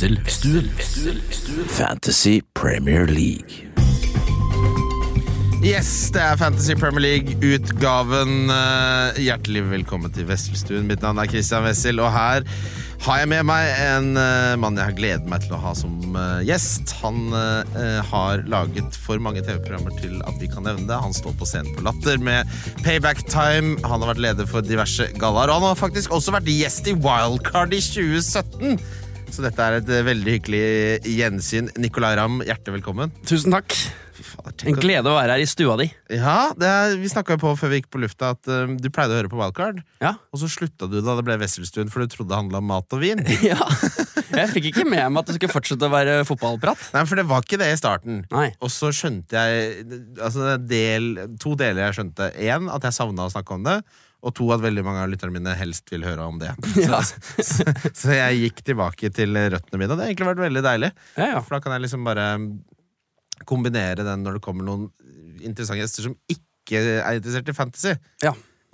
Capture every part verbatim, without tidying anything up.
Wesselstuen. Fantasy Premier League. Yes, det er Fantasy Premier League-utgaven. Hjertelig velkommen til Wesselstuen. Mitt navn er Christian Wessel, og her har jeg med meg en uh, mann jeg har gledet meg til å ha som uh, gjest. Han uh, har laget for mange T V-programmer til at vi kan nevne det. Han står på scenen på Latter med Payback Time. Han har vært leder for diverse gallaer, og han har faktisk også vært gjest i Wildcard i tjue sytten. Så dette er et uh, veldig hyggelig gjensyn. Nicolai Ramm, hjertelig velkommen. Tusen takk. En glede å være her i stua di. Ja, det er, vi snakket jo på før vi gikk på lufta at uh, du pleide å høre på Wildcard. Ja. Og så slutta du da det ble Wesselstuen, for du trodde det handlet om mat og vin. Ja, jeg fikk ikke med meg at det skulle fortsette å være fotballprat. Nei, for det var ikke det i starten. Nei. Og så skjønte jeg altså del, to deler jeg skjønte. En, at jeg savnet å snakke om det. Og to, at veldig mange av lytterne mine helst vil høre om det. Ja. Så, så, så jeg gikk tilbake til røttene mine, og det har egentlig vært veldig deilig. Ja, ja. For da kan jeg liksom bare kombinere den når det kommer noen interessante gjester som ikke er interessert i fantasy. Ja.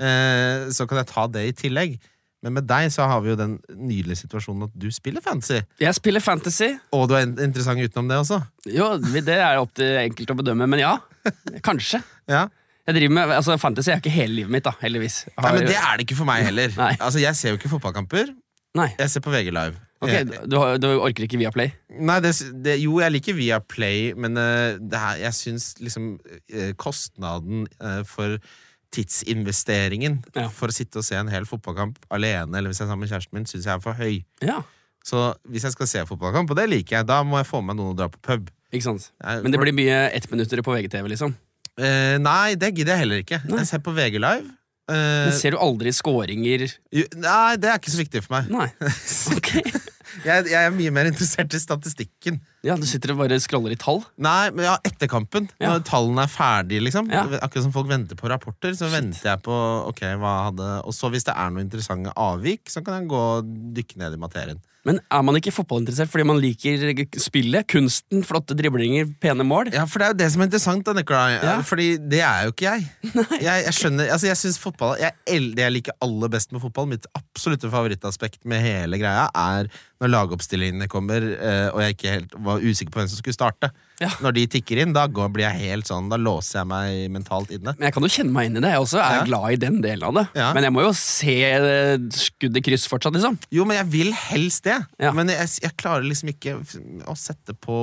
Eh, så kan jeg ta det i tillegg. Men med deg så har vi jo den nydelige situasjonen at du spiller fantasy. Jeg spiller fantasy. Og du er interessant utenom det også. Jo, det er opp til enkelt å bedømme, men ja, kanskje. Ja. Jeg driver med, altså Fantasy er ikke hele livet mitt da, heldigvis. Jeg har, Nei, men det er det ikke for meg heller. Nei. Altså, jeg ser jo ikke fotballkamper. Nei. Jeg ser på V G Live. Ok, du, har, du orker ikke Viaplay? Nei, det, det, jo, jeg liker Viaplay, men uh, det her, jeg synes liksom uh, kostnaden uh, for tidsinvesteringen ja. for å sitte og se en hel fotballkamp alene, eller hvis jeg er sammen med kjæresten min, synes jeg er for høy. Ja. Så hvis jeg skal se fotballkamp, og det liker jeg, da må jeg få med noen og dra på pub. Ikke sant? Jeg, men det blir mye ettminuttere på V G T V, liksom? Uh, nei, det gidder jeg heller ikke. Nei. Jeg ser på V G Live. Uh, men ser du aldri scoringer? Jo, nei, det er ikke så viktig for meg. Nei, ok. jeg, jeg er mye mer interessert i statistikken. Ja, du sitter og bare scroller i tall? Nei, men ja, etter kampen. Ja. Når tallene er ferdige, liksom. Ja. Akkurat som folk venter på rapporter, så Shit. venter jeg på ok, hva hadde Og så hvis det er noen interessante avvik, så kan jeg gå og dykke ned i materien. Men er man ikke fotballinteressert fordi man liker spillet, kunsten, flotte driblinger, pene mål? Ja, for det er jo det som er interessant da, Nicolai. Ja. Fordi det er jo ikke jeg. jeg, jeg skjønner, altså jeg synes fotball jeg, Det jeg liker aller best med fotball, mitt absolutte favorittaspekt med hele greia, er når lagoppstillingene kommer, eh, og jeg ikke helt var usikker på hvem som skulle starte. Ja. Når de tikker inn, da går, blir jeg helt sånn, da låser jeg meg mentalt inne. Men jeg kan jo kjenne meg inn i det. Jeg også er Ja. glad i den delen av det. Ja. Men jeg må jo se skuddet kryss fortsatt, liksom. Jo, men jeg vil helst det. Ja. Men jeg, jeg klarer liksom ikke å sette på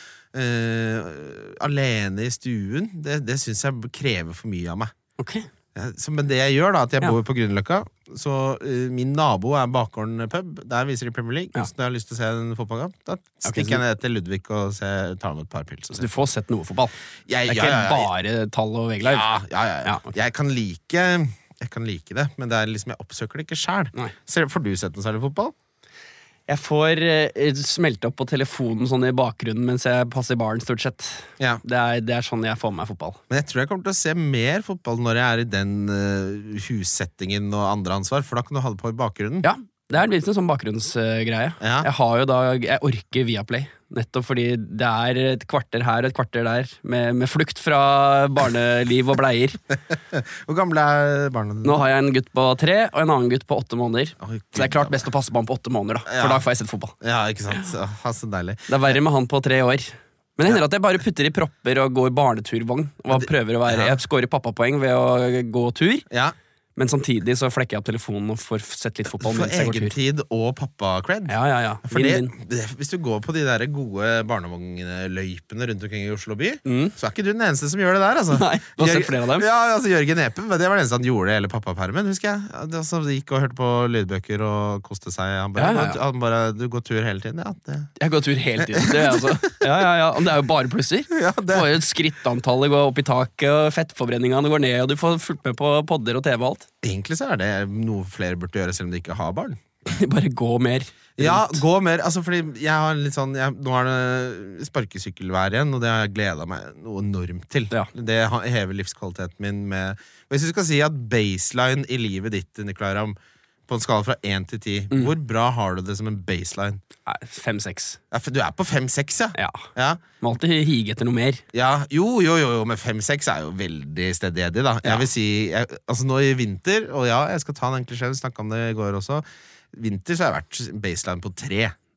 uh, alene i stuen. Det, det synes jeg krever for mye av meg. Ok. Ja, så, men det jeg gjør da, at jeg Ja. bor på Grünerløkka, så uh, min nabo er Bakgården pub. Der viser de Premier League. Ja. Så når jeg har lyst til å se en fotballkamp, da Ok, stikker så- jeg ned til Ludvig og ser, tar med et par pils. og Så du ser. får sett noe fotball? Jeg, Det er ja, ikke ja, ja, bare tall og V G Live? ja, ja, ja, ja. Ja, ok. Jeg kan like Jeg kan like det, men det er liksom jeg oppsøker det ikke selv. Nei. Ser, får du sett noe særlig fotball? Jeg får eh, smelte opp på telefonen sånn i bakgrunnen mens jeg passer barn, stort sett. Ja. Det er, det er sånn jeg får med meg fotball. Men jeg tror jeg kommer til å se mer fotball når jeg er i den uh, hussettingen og andre ansvar, for da kan du ha det på i bakgrunnen. Ja, det er litt en sånn bakgrunnsgreie. Ja. Jeg har jo da, jeg orker Viaplay, nettopp fordi det er et kvarter her og et kvarter der, med, med flukt fra barneliv og bleier. Hvor gamle er barna dine? Nå har jeg en gutt på tre og en annen gutt på åtte måneder. Oi, Så det er klart best å passe på han på åtte måneder, da, Ja. for da får jeg sett fotball. Ja, ikke sant? Så, ha, så deilig. Det er verre med han på tre år. Men det hender at jeg bare putter i propper og går barneturvogn, og prøver å være, Ja. jeg scorer pappapoeng ved å gå tur, Ja, men samtidig så flekker jeg opp telefonen og får sett litt fotball for mens jeg går tur. egentid og pappa-cred. Ja, ja, ja. For Vinn, det, vinn. det, hvis du går på de der gode barnevognløypene rundt omkring i Oslo by, Mm. så er ikke du den eneste som gjør det der, altså. Nei, du har sett Jørgen- flere av dem? Ja, altså Jørgen Epe, men det var det eneste han gjorde hele pappapermen, husker jeg. Ja, det, altså, de gikk og hørte på lydbøker og koste seg. Han bare, Ja, ja, ja. Han bare du går tur hele tiden. Ja, det, Jeg går tur hele tiden. Det er, altså. ja, ja, ja. Og det er jo bare plusser. ja, Du det. får jo et skrittantallet går opp i taket, og fettforbrenningene går ned, og du får fulgt med på podder og T V og alt. Egentlig så er det noe flere burde gjøre selv om de ikke har barn. Bare gå mer. Ja, gå mer, altså fordi jeg har litt sånn jeg, Nå er det sparkesykkelvær igjen, og det har jeg gledet meg noe enormt til. Ja. Det ha- hever livskvaliteten min med. Og hvis du skal si at baseline i livet ditt, Nicolai Ramm, på en skala fra én til ti, Mm. hvor bra har du det som en baseline? Nei, Fem-seks. Ja, for du er på fem-seks, ja. Ja. Ja. Må alltid hige etter noe mer. Ja, jo, jo, jo, jo, men fem-seks er jo veldig stedig, da. Jeg Ja. vil si, jeg, altså nå i vinter, og ja, jeg skal ta den klisjeen, snakket om det i går også. Vinter så har jeg vært baseline på tre.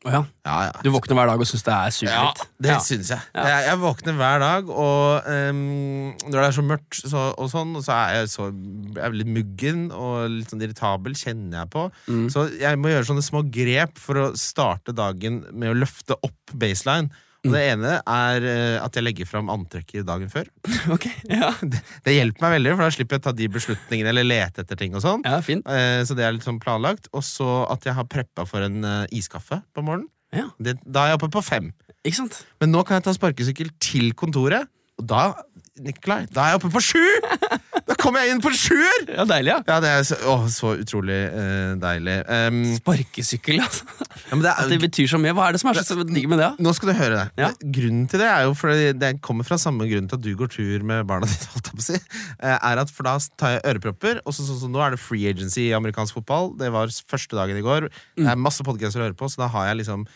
Oh, ja. Ja, ja. Du våkner hver dag og synes det er super Ja, litt. det Ja. synes jeg. Ja. jeg Jeg våkner hver dag, og um, når det er så mørkt så, og sånn, så er jeg, så, jeg er litt muggen og litt sånn irritabel, kjenner jeg på. Mm. Så jeg må gjøre sånne små grep for å starte dagen med å løfte opp baseline. Og det ene er uh, at jeg legger fram antrekket dagen før. Ok, ja. Det, det hjelper meg veldig, for da slipper jeg å ta de beslutningene eller lete etter ting og sånn. Ja, fint. Uh, så det er litt sånn planlagt. Og så at jeg har preppa for en uh, iskaffe på morgenen. Ja. Det, da er jeg oppe på fem. Ikke sant? Men nå kan jeg ta sparkesykkel til kontoret, og da, Nikolai, da er jeg oppe på sju! Da kommer jeg inn på sjuer! Ja, deilig, ja. Ja, det er så, å, så utrolig eh, deilig. Um, Sparkesykkel, altså. ja, men det At det er, betyr så mye. Hva er det som er så digg med det? nå skal du høre det. Ja. Grunnen til det er jo fordi det kommer fra samme grunn til at du går tur med barna dine, holdt jeg på å si, eh, er at for da tar jeg ørepropper, og så, så, så nå er det free agency i amerikansk fotball. Det var første dagen i går. Det er masse podcaster å høre på, så da har jeg liksom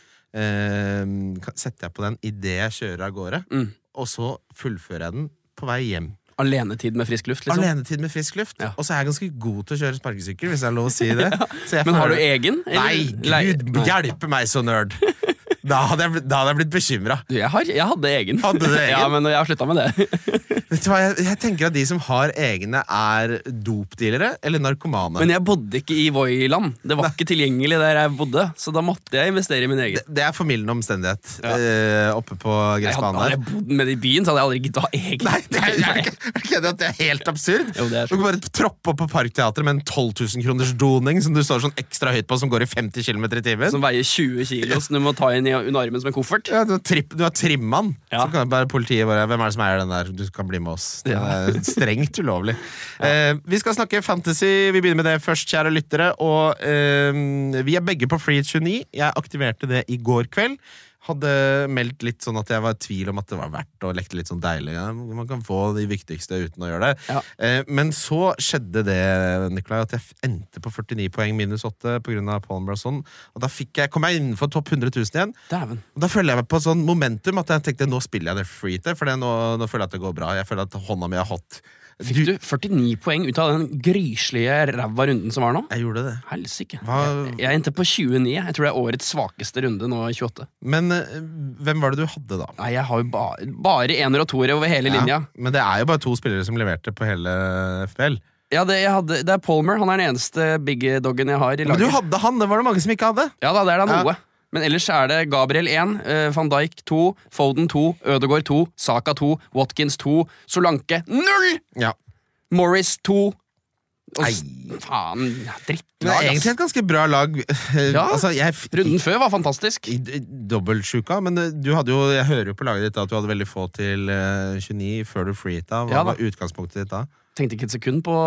eh, setter jeg på den i det jeg kjører av gårde, Mm. og så fullfører jeg den på vei hjem. Alenetid med frisk luft, liksom. Alenetid med frisk luft. Ja. Og så er jeg ganske god til å kjøre sparkesykkel, hvis det er lov å si det. Så jeg Men har du føler- egen? eller- Nei, Lei- gud, Nei. hjelpe meg så nerd. Da hadde jeg, blitt- da hadde jeg blitt bekymra. Du, jeg, har, jeg hadde egen. Hadde du egen? Ja, men jeg har slutta med det. Vet du hva, jeg, jeg tenker at de som har egne, er dopdealere eller narkomane. Men jeg bodde ikke i Voi-land. Det var ikke tilgjengelig der jeg bodde. Så da måtte jeg investere i min egen. det, det er formildende omstendighet Ja. eh, oppe på Jeg hadde, gressbanen hadde der. jeg bodd med det i byen, så hadde jeg aldri giddet å ha egen. Nei, det er, er, ikke, er ikke det at det er helt absurd? Jo, det er Du kan bare troppe opp på Parkteatret med en tolv tusen kroners doning som du står sånn ekstra høyt på, som går i femti kilometer i timen. Som veier tjue kilo, som du må ta inn i under armen som en koffert. Ja, du har, tripp, du har trimmann. Ja. Så kan bare politiet bare Hvem er det som eier den der? Du kan bli med oss. Det Ja. er strengt ulovlig. Eh, vi skal snakke fantasy. Vi begynner med det først, kjære lyttere. Og eh, vi er begge på Free tjueni. Jeg aktiverte det i går kveld. Hadde meldt litt sånn at jeg var i tvil om at det var verdt å lekte litt sånn deilig. Ja, man kan få de viktigste uten å gjøre det. Ja. Eh, men så skjedde det, Nikolai, at jeg endte på førtini poeng minus åtte på grunn av Palmer og sånn. Og da fikk jeg, kom jeg innenfor topp hundre tusen igjen. Dæven. Og da føler jeg meg på sånn momentum at jeg tenkte nå spiller jeg det free til, for det nå, nå føler jeg at det går bra. Jeg føler at hånda mi er hot. Fikk du førtini poeng ut av den grislige ræva runden som var nå? Jeg gjorde det. Helsike. Hva- Jeg, jeg endte på tjueni. Jeg tror det er årets svakeste runde nå i tjueåtte. Men eh, hvem var det du hadde da? Nei, jeg har jo ba bare ener og toere over hele linja. Ja, men det er jo bare to spillere som leverte på hele F P L. Ja, det, jeg hadde, det er Palmer. Han er den eneste big doggen jeg har i Men du laget. hadde han, det var det mange som ikke hadde. Ja da, det er da Ja. noe. Men ellers er det Gabriel én, uh, van Dijk to, Foden to, Ødegaard to, Saka to, Watkins to, Solanke null! Ja. Morris to. Og Nei. s- faen, ja, Det drittlag, er egentlig ass. et ganske bra lag. Ja. altså, jeg f- Runden før var fantastisk. i, i dobbeltsjuka, men eh, du hadde jo, jeg hører jo på laget ditt da, at du hadde veldig få til eh, tjueni før du freeta. Hva Ja da. var utgangspunktet ditt da? Tenkte ikke et sekund på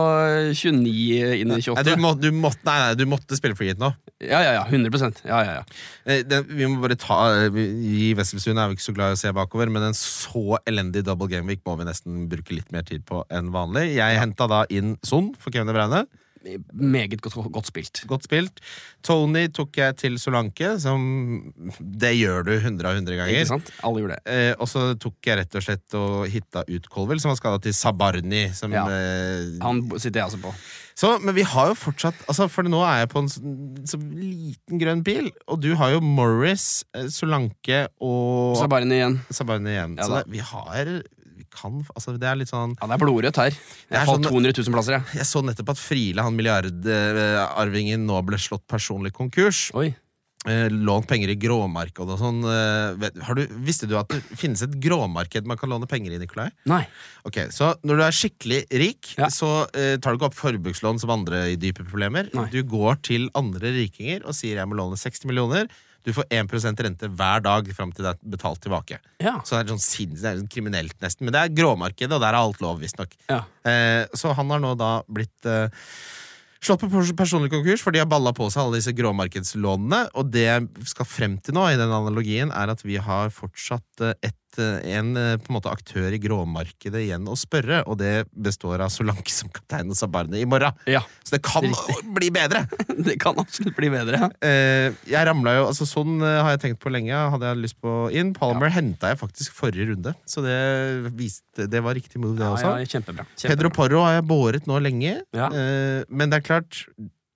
tjueni inn i Nei, tjueåtte. du, må, du, måtte, nei, nei, du måtte spille freet nå. Ja, ja, ja, hundre prosent. Ja, ja, ja. Eh, det, vi må bare ta eh, vi- I Wesselstuen er vi ikke så glad i å se bakover, men en så elendig double game week må vi nesten bruke litt mer tid på enn vanlig. Jeg henta da inn Son for Kevin De Bruyne. Meget godt, godt spilt. Godt spilt. Tony tok jeg til Solanke, som det gjør du hundre av hundre Ikke ganger. sant? Alle gjorde det. Eh, og så tok jeg rett og slett og hitta ut Colville, som var skada til Sabarni. Som, Ja. eh, Han sitter jeg altså på. så, men vi har jo fortsatt altså, For nå er jeg på en så, så liten grønn pil, og du har jo Morris, eh, Solanke og Så bare ned igjen. Sabarni igjen. Ja så da. det, vi har vi kan, altså, Det er litt sånn Ja, det er blodrødt her. Jeg er har falt sånn- to hundre tusen plasser, jeg. Jeg så nettopp at Friele, han milliardarvingen, nå ble slått personlig konkurs. Oi. Eh, lånt penger i gråmarked og sånn. Eh, vet- har du, visste du at det finnes et gråmarked man kan låne penger i, Nikolai? Nei. Ok, Så når du er skikkelig rik, Ja. så eh, tar du ikke opp forbrukslån som andre i dype problemer. Nei. Du går til andre rikinger og sier jeg må låne seksti millioner. Du får én prosent rente hver dag fram til det er betalt tilbake. Ja. Så det er sånn sinns, det er sånn kriminelt nesten. Men det er gråmarkedet, og der er alt lov, visstnok. Ja. Eh, så han har nå da blitt eh, slått på pers- personlig konkurs, for de har balla på seg alle disse gråmarkedslånene. Og det jeg skal frem til nå, i den analogien, er at vi har fortsatt eh, et, eh, en eh, på en måte aktør i gråmarkedet igjen å spørre, og det består av Solanke som kaptein og Sabarni i morgen. Ja. Så det kan Riktig. bli bedre! Det kan absolutt bli bedre. Ja. Eh, jeg ramla jo, altså Sånn eh, har jeg tenkt på lenge, hadde jeg lyst på inn. Palmer henta jeg faktisk forrige runde, så det, viste, det var riktig move, det Ja, også. ja, kjempebra. Pedro kjempebra. Porro har jeg båret nå lenge, Ja. eh, men det er klart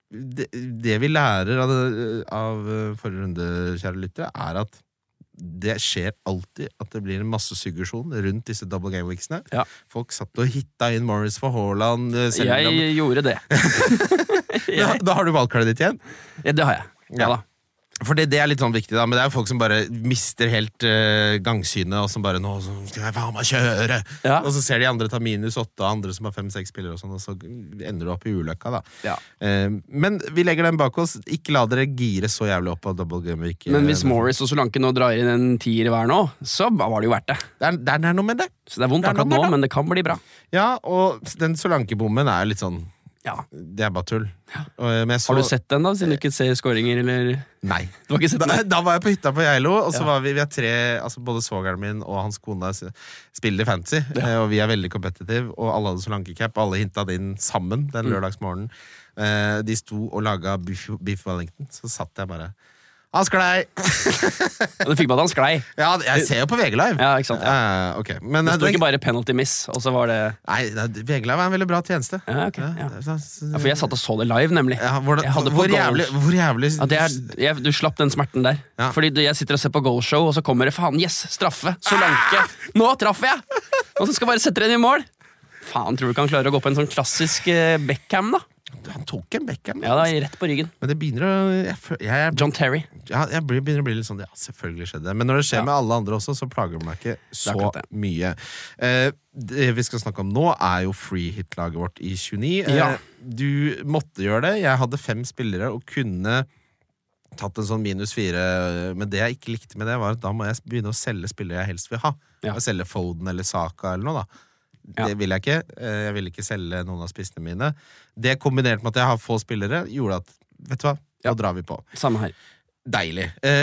det, det vi lærer av, det, av forrige runde, kjære lyttere, er at det skjer alltid at det blir en masse suggesjon rundt disse double game weeksene. Ja. Folk satt og hitta inn Morris for Haaland. Jeg om... gjorde det. jeg... da, da har du valgkartet ditt igjen? Ja, det har jeg. Ja, ja da. For det, det er litt sånn viktig da, men det er jo folk som bare mister helt uh, gangsynet, og som bare, nå skal jeg faen meg kjøre, ja. Og så ser de andre ta minus åtte, og andre som har fem-seks spillere og sånn, og så ender du opp i ulykka da. Ja. Uh, men vi legger den bak oss, ikke la dere gire så jævlig opp av double game week. Men hvis Morris og Solanke nå drar inn en tier hver nå, så var det jo verdt det. Det er, det er noe med det. Så det er vondt det er akkurat nå, men det kan bli bra. Ja, og den Solanke-bommen er litt sånn, ja. Det er bare tull. Ja. Og, så... Har du sett den da, siden du ikke ser skåringer, eller? Nei. Du har ikke sett den? Da, da var jeg på hytta på Geilo, og så ja. var vi, vi er tre, altså både svogeren min og hans kone spiller fantasy, ja. og vi er veldig competitive, og alle hadde Solanke-cap, og alle hintet inn sammen den lørdagsmorgenen. Mm. De sto og laget Beef, beef Wellington, så satt jeg bare... Han sklei! Du fikk med at han sklei? Ja, jeg ser jo på V G Live. Ja, ikke sant? Ja. Uh, okay. Men, det stod ikke bare penalty miss, og så var det... Nei, V G Live er en veldig bra tjeneste. Ja, ok. Ja. Ja. Ja, for jeg satt og så det live, nemlig. Ja, hvor, hvor, jævlig, hvor jævlig... Ja, det er, jeg, du slapp den smerten der. Ja. Fordi jeg sitter og ser på goalshow, og så kommer det, faen, yes, straffe, Solanke. Nå traff jeg! Og så skal bare sette den i mål. Faen, tror du kan klare å gå på en sånn klassisk uh, Beckham, da? Han tok en Beckham. Ja, da, rett på ryggen. Men det begynner å... Jeg, jeg, jeg, John Terry. Ja, jeg begynner å bli litt sånn, ja, selvfølgelig skjedde det. Men når det skjer ja. med alle andre også, så plager det meg ikke så mye. Eh, det vi skal snakke om nå er jo free hit-laget vårt i tjueni. Ja. Eh, du måtte gjøre det. Jeg hadde fem spillere og kunne tatt en sånn minus fire. Men det jeg ikke likte med det var at da må jeg begynne å selge spillere jeg helst vil ha. Ja. Jeg selge Foden eller Saka eller noe da. Ja. Det vil jeg ikke. Jeg vil ikke selge noen av spissene mine. Det kombinert med at jeg har få spillere, gjorde at, vet du hva, da ja. drar vi på. Samme her. Deilig.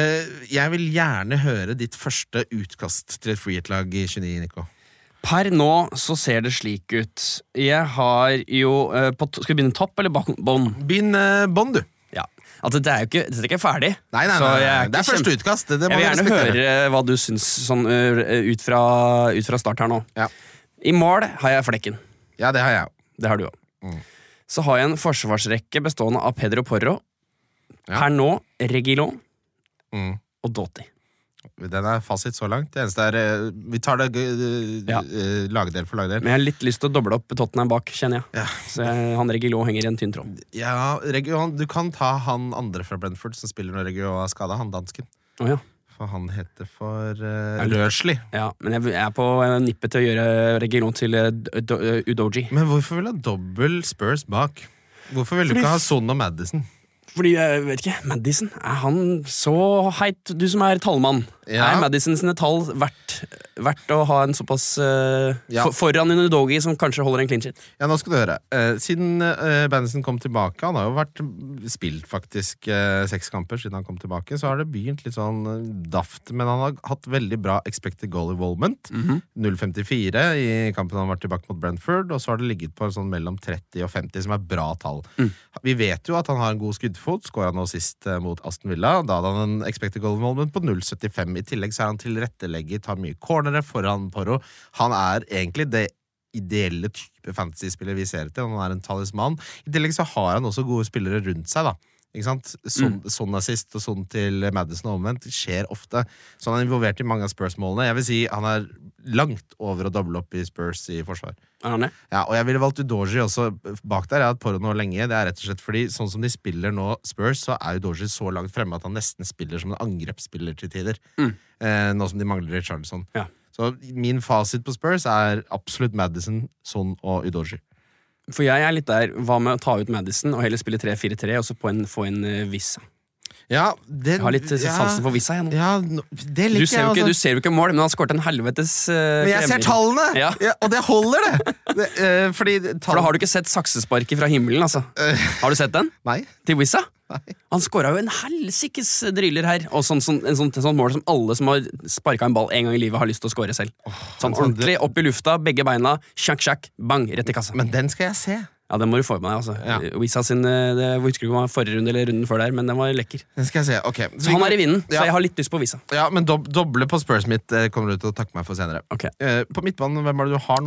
Jeg vil gjerne høre ditt første utkast til et free-hit-lag i tjueni, Nico. Per nå så ser det slik ut. Jeg har jo på, skal vi begynne topp eller bånd? Begynn bånd, du. Ja. Altså, det er jo ikke, det er ikke ferdig. Nei, nei, nei, nei. Er det er første kjempe... utkast. Det, det jeg vil gjerne høre hva du syns sånn, ut, fra, ut fra start her nå. Ja. I mål har jeg Flekken. Ja, det har jeg. Det har du også. Mm. Så har jeg en forsvarsrekke bestående av Pedro Porro. Ja. Her nå, Reguilon mm. og Doty. Den er fasit så langt. Det eneste er, vi tar det uh, ja. uh, lagdel for lagdel. Men jeg har litt lyst til å doble opp Tottenham bak, kjenner jeg. Ja. Så jeg, han Reguilon henger i en tynn tråd. Ja, Reguilon, du kan ta han andre fra Brentford som spiller når Reguilon er skadet, han dansken. Oh, ja. For han heter for uh, Rørsley. Ja, men jeg er på nippet til å gjøre Reguilon til uh, Udoji. Men hvorfor vil du ha dobbel Spurs bak? Hvorfor vil Fordi... du ikke ha Son og Madison? Fordi, jeg vet ikke, Madison, er han så heit? Du som er tallmann. Ja. Er Madison sine tall verdt, verdt å ha en såpass uh, ja. for, foran en Udogi som kanskje holder en clean shit? Ja, nå skal du høre. Uh, siden uh, Madison kom tilbake, han har jo vært spilt faktisk uh, seks kamper siden han kom tilbake, så har det begynt litt sånn uh, daft, men han har hatt veldig bra expected goal involvement. Mm-hmm. null komma femtifire i kampen han har vært tilbake mot Brentford, og så har det ligget på sånn mellom tretti og femti, som er bra tall. Mm. Vi vet jo at han har en god skuddfot, skåret nå sist uh, mot Aston Villa, da hadde han en expected goal involvement på null komma syttifem. I tillegg så er han tilrettelegger, tar mye cornere foran Porro. Han er egentlig det ideelle type fantasy-spiller vi ser til. Han er en talisman. I tillegg så har han også gode spillere rundt seg da. Ikke sant? Sånn, mm. sånn assist og sånn til Madison og omvendt skjer ofte. Så han er involvert i mange av Spurs-målene. Jeg vil si han er langt over å doble opp i Spurs i forsvar. Er han det? Ja, og jeg ville valgt Udoji også bak der. Jeg har hatt Porro nå lenge. Det er rett og slett fordi sånn som de spiller nå Spurs, så er Udoji så langt fremme at han nesten spiller som en angrepsspiller til tider. Mm. Eh, nå som de mangler Richarlison. Ja. Så min fasit på Spurs er absolutt Madison, Son og Udoji. For jeg er litt der, hva med å ta ut Madison og heller spille tre fire tre og så på en, få en uh, Vissa? Ja, den, jeg har litt sansen ja, for Vissa jeg nå. Ja, det liker du, ser jeg ikke, også. Du ser jo ikke mål, men han har skåret en helvetes uh, Men jeg ser tallene! Ja. Ja, og det holder det! det uh, fordi tall... For da har du ikke sett saksesparket fra himmelen, altså. Uh, har du sett den? Nei. Til Vissa? Nei. Han skåret jo en helsikes driller her. Og sånn, sånn, en sånn, en sånn mål som alle som har sparket en ball en gang i livet har lyst til å skåre selv. Oh, sånn ordentlig, opp i lufta, begge beina, sjakk, sjakk, bang, rett i kassa. Men den skal jeg se. Ja, den må du få med deg, altså. Ja. Vissa sin, det, jeg husker ikke om det var forrige runde eller runden før der, men den var lekker. Den skal jeg se, ok. Så, så han er i vinden, ja. Så jeg har litt lyst på Vissa. Ja, men dob doble på Spurs mitt kommer du til å takke meg for senere. Okay. Eh, på midtbanen, hvem er det du har nå, da?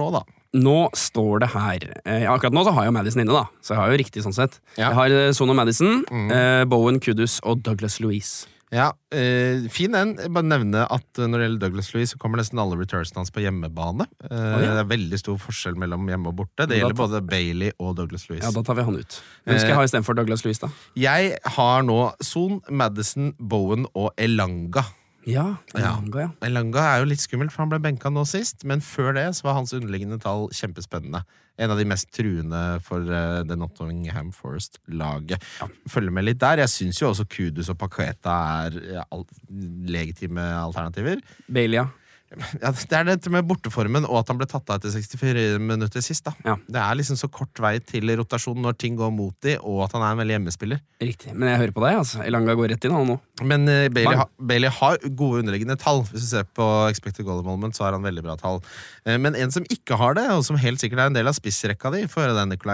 Nå står det her eh, Akkurat nå så har jeg Madison inne da, så jeg har jo riktig sånn sett. Ja. Jeg har eh, Son og Madison, mm. eh, Bowen, Kudus og Douglas Luiz. Ja, eh, fin en. Jeg bare nevne at når det gjelder Douglas Luiz, så kommer nesten alle returnsene hans på hjemmebane. Eh, oh, ja. Det er veldig stor forskjell mellom hjemme og borte. Det gjelder både Bailey og Douglas Luiz. Ja, da tar vi han ut. Hvem skal jeg ha i stedet for Douglas Luiz da? Jeg har nå Son, Madison, Bowen og Elanga. Ja, Elanga, ja. Elanga er jo litt skummelt, for han ble benka nå sist, men før det så var hans underliggende tall kjempespennende. En av de mest truende for uh, det Nottingham Forest-laget. Ja. Følger med litt der. Jeg synes jo også Kudus og Paqueta er ja, al- legitime alternativer. Bailey, ja. Ja, det er dette med borteformen og at han ble tatt av etter sekstifire minutter sist da. Ja. Det er liksom så kort vei til rotasjon når ting går mot de, og at han er en veldig hjemmespiller. Riktig, men jeg hører på deg, altså. Elanga går rett inn han nå. Men uh, Bailey, ha, Bailey har gode underliggende tall. Hvis du ser på expected goal moment, så har han veldig bra tall. Uh, men en som ikke har det, og som helt sikkert er en del av spissrekka di, får høre den, Nikolai.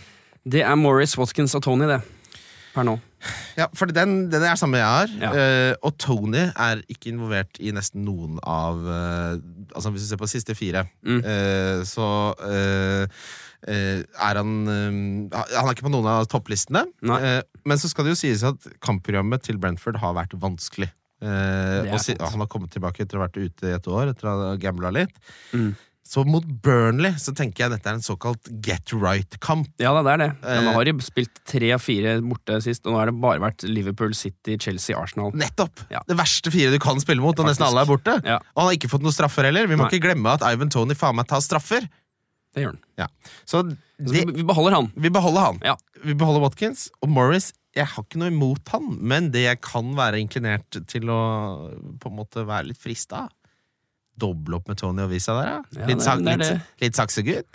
Det er Morris, Watkins og Tony, det. Per nå. Ja, for den, den er samme jeg har. Ja. Uh, og Tony er ikke involvert i nesten noen av uh, Altså hvis du ser på siste fire, mm. uh, så uh, uh, er han uh, Han er ikke på noen av topplistene. Uh, men så skal det jo sies at kampprogrammet til Brentford har vært vanskelig. Uh, og si, han har kommet tilbake etter å ha vært ute i et år, etter å ha gambla litt. Mm. Så mot Burnley så tenker jeg dette er en såkalt get right-kamp. Ja, det er det. De har jo spilt tre av fire borte sist, og nå har det bare vært Liverpool, City, Chelsea, Arsenal. Nettopp! Ja. Det verste fire du kan spille mot, og nesten alle er borte. Ja. Og han har ikke fått noen straffer heller. Vi må Nei. ikke glemme at Ivan Toney faen meg tar straffer. Det gjør han. Ja. Så det, det, vi beholder han. Vi beholder han. Ja. Vi beholder Watkins. Og Morris, jeg har ikke noe imot han, men det jeg kan være inclinert til å på en måte være litt frista av. Doble opp med Tony og Visa der, ja. Ja, litt, det, sak, det litt, det. litt saksegutt.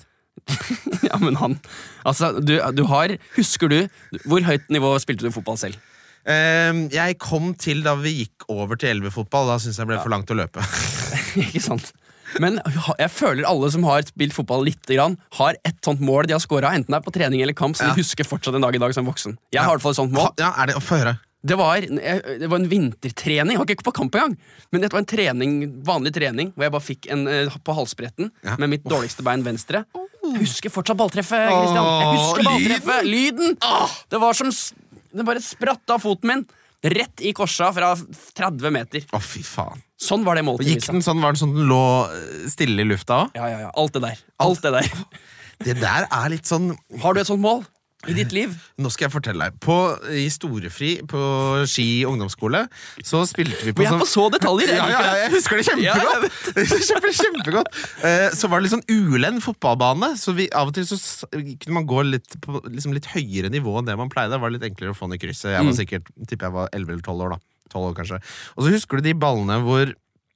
Ja, men han Altså, du, du har Husker du hvor høyt nivå spilte du fotball selv? Um, jeg kom til da vi gikk over til elleve-fotball. Da synes jeg ble ja. for langt å løpe. Ikke sant? Men jeg føler alle som har spilt fotball litt grann, har et sånt mål de har scoret, enten det er på trening eller kamp, som ja. de husker fortsatt en dag i dag som voksen. Jeg ja. har i hvert fall et sånt mål. Ja, er det å få høre? Det var, det var en vintertrening. Jeg var ikke på kamp engang, men det var en trening, vanlig trening hvor jeg bare fikk en på halsbretten ja. med mitt dårligste bein venstre. Jeg husker fortsatt balltreffet, Christian. Jeg husker balltreffet. Lyden! Det var som det bare spratt av foten min rett i korsa fra tretti meter. Å, fy faen. Sånn var det målet. Gikk den sånn, var det sånn den lå stille i lufta også? Ja, ja, ja. Alt det der. Alt det der. Det der er litt sånn. Har du et sånt mål i ditt liv? Nå skal jeg fortelle deg. På historiefri på Ski ungdomsskole så spilte vi på sånn. Jeg får så detaljer. Ja, ja, ja, jeg husker det kjempegodt. Ja, kjempe, kjempegodt. Uh, så var det litt sånn ulenn fotballbane, så vi, av og til så kunne man gå litt på liksom litt høyere nivå enn det man pleide. Det var litt enklere å få ned krysset. Jeg var sikkert, tipper jeg var elleve eller tolv år da. tolv år kanskje. Og så husker du de ballene hvor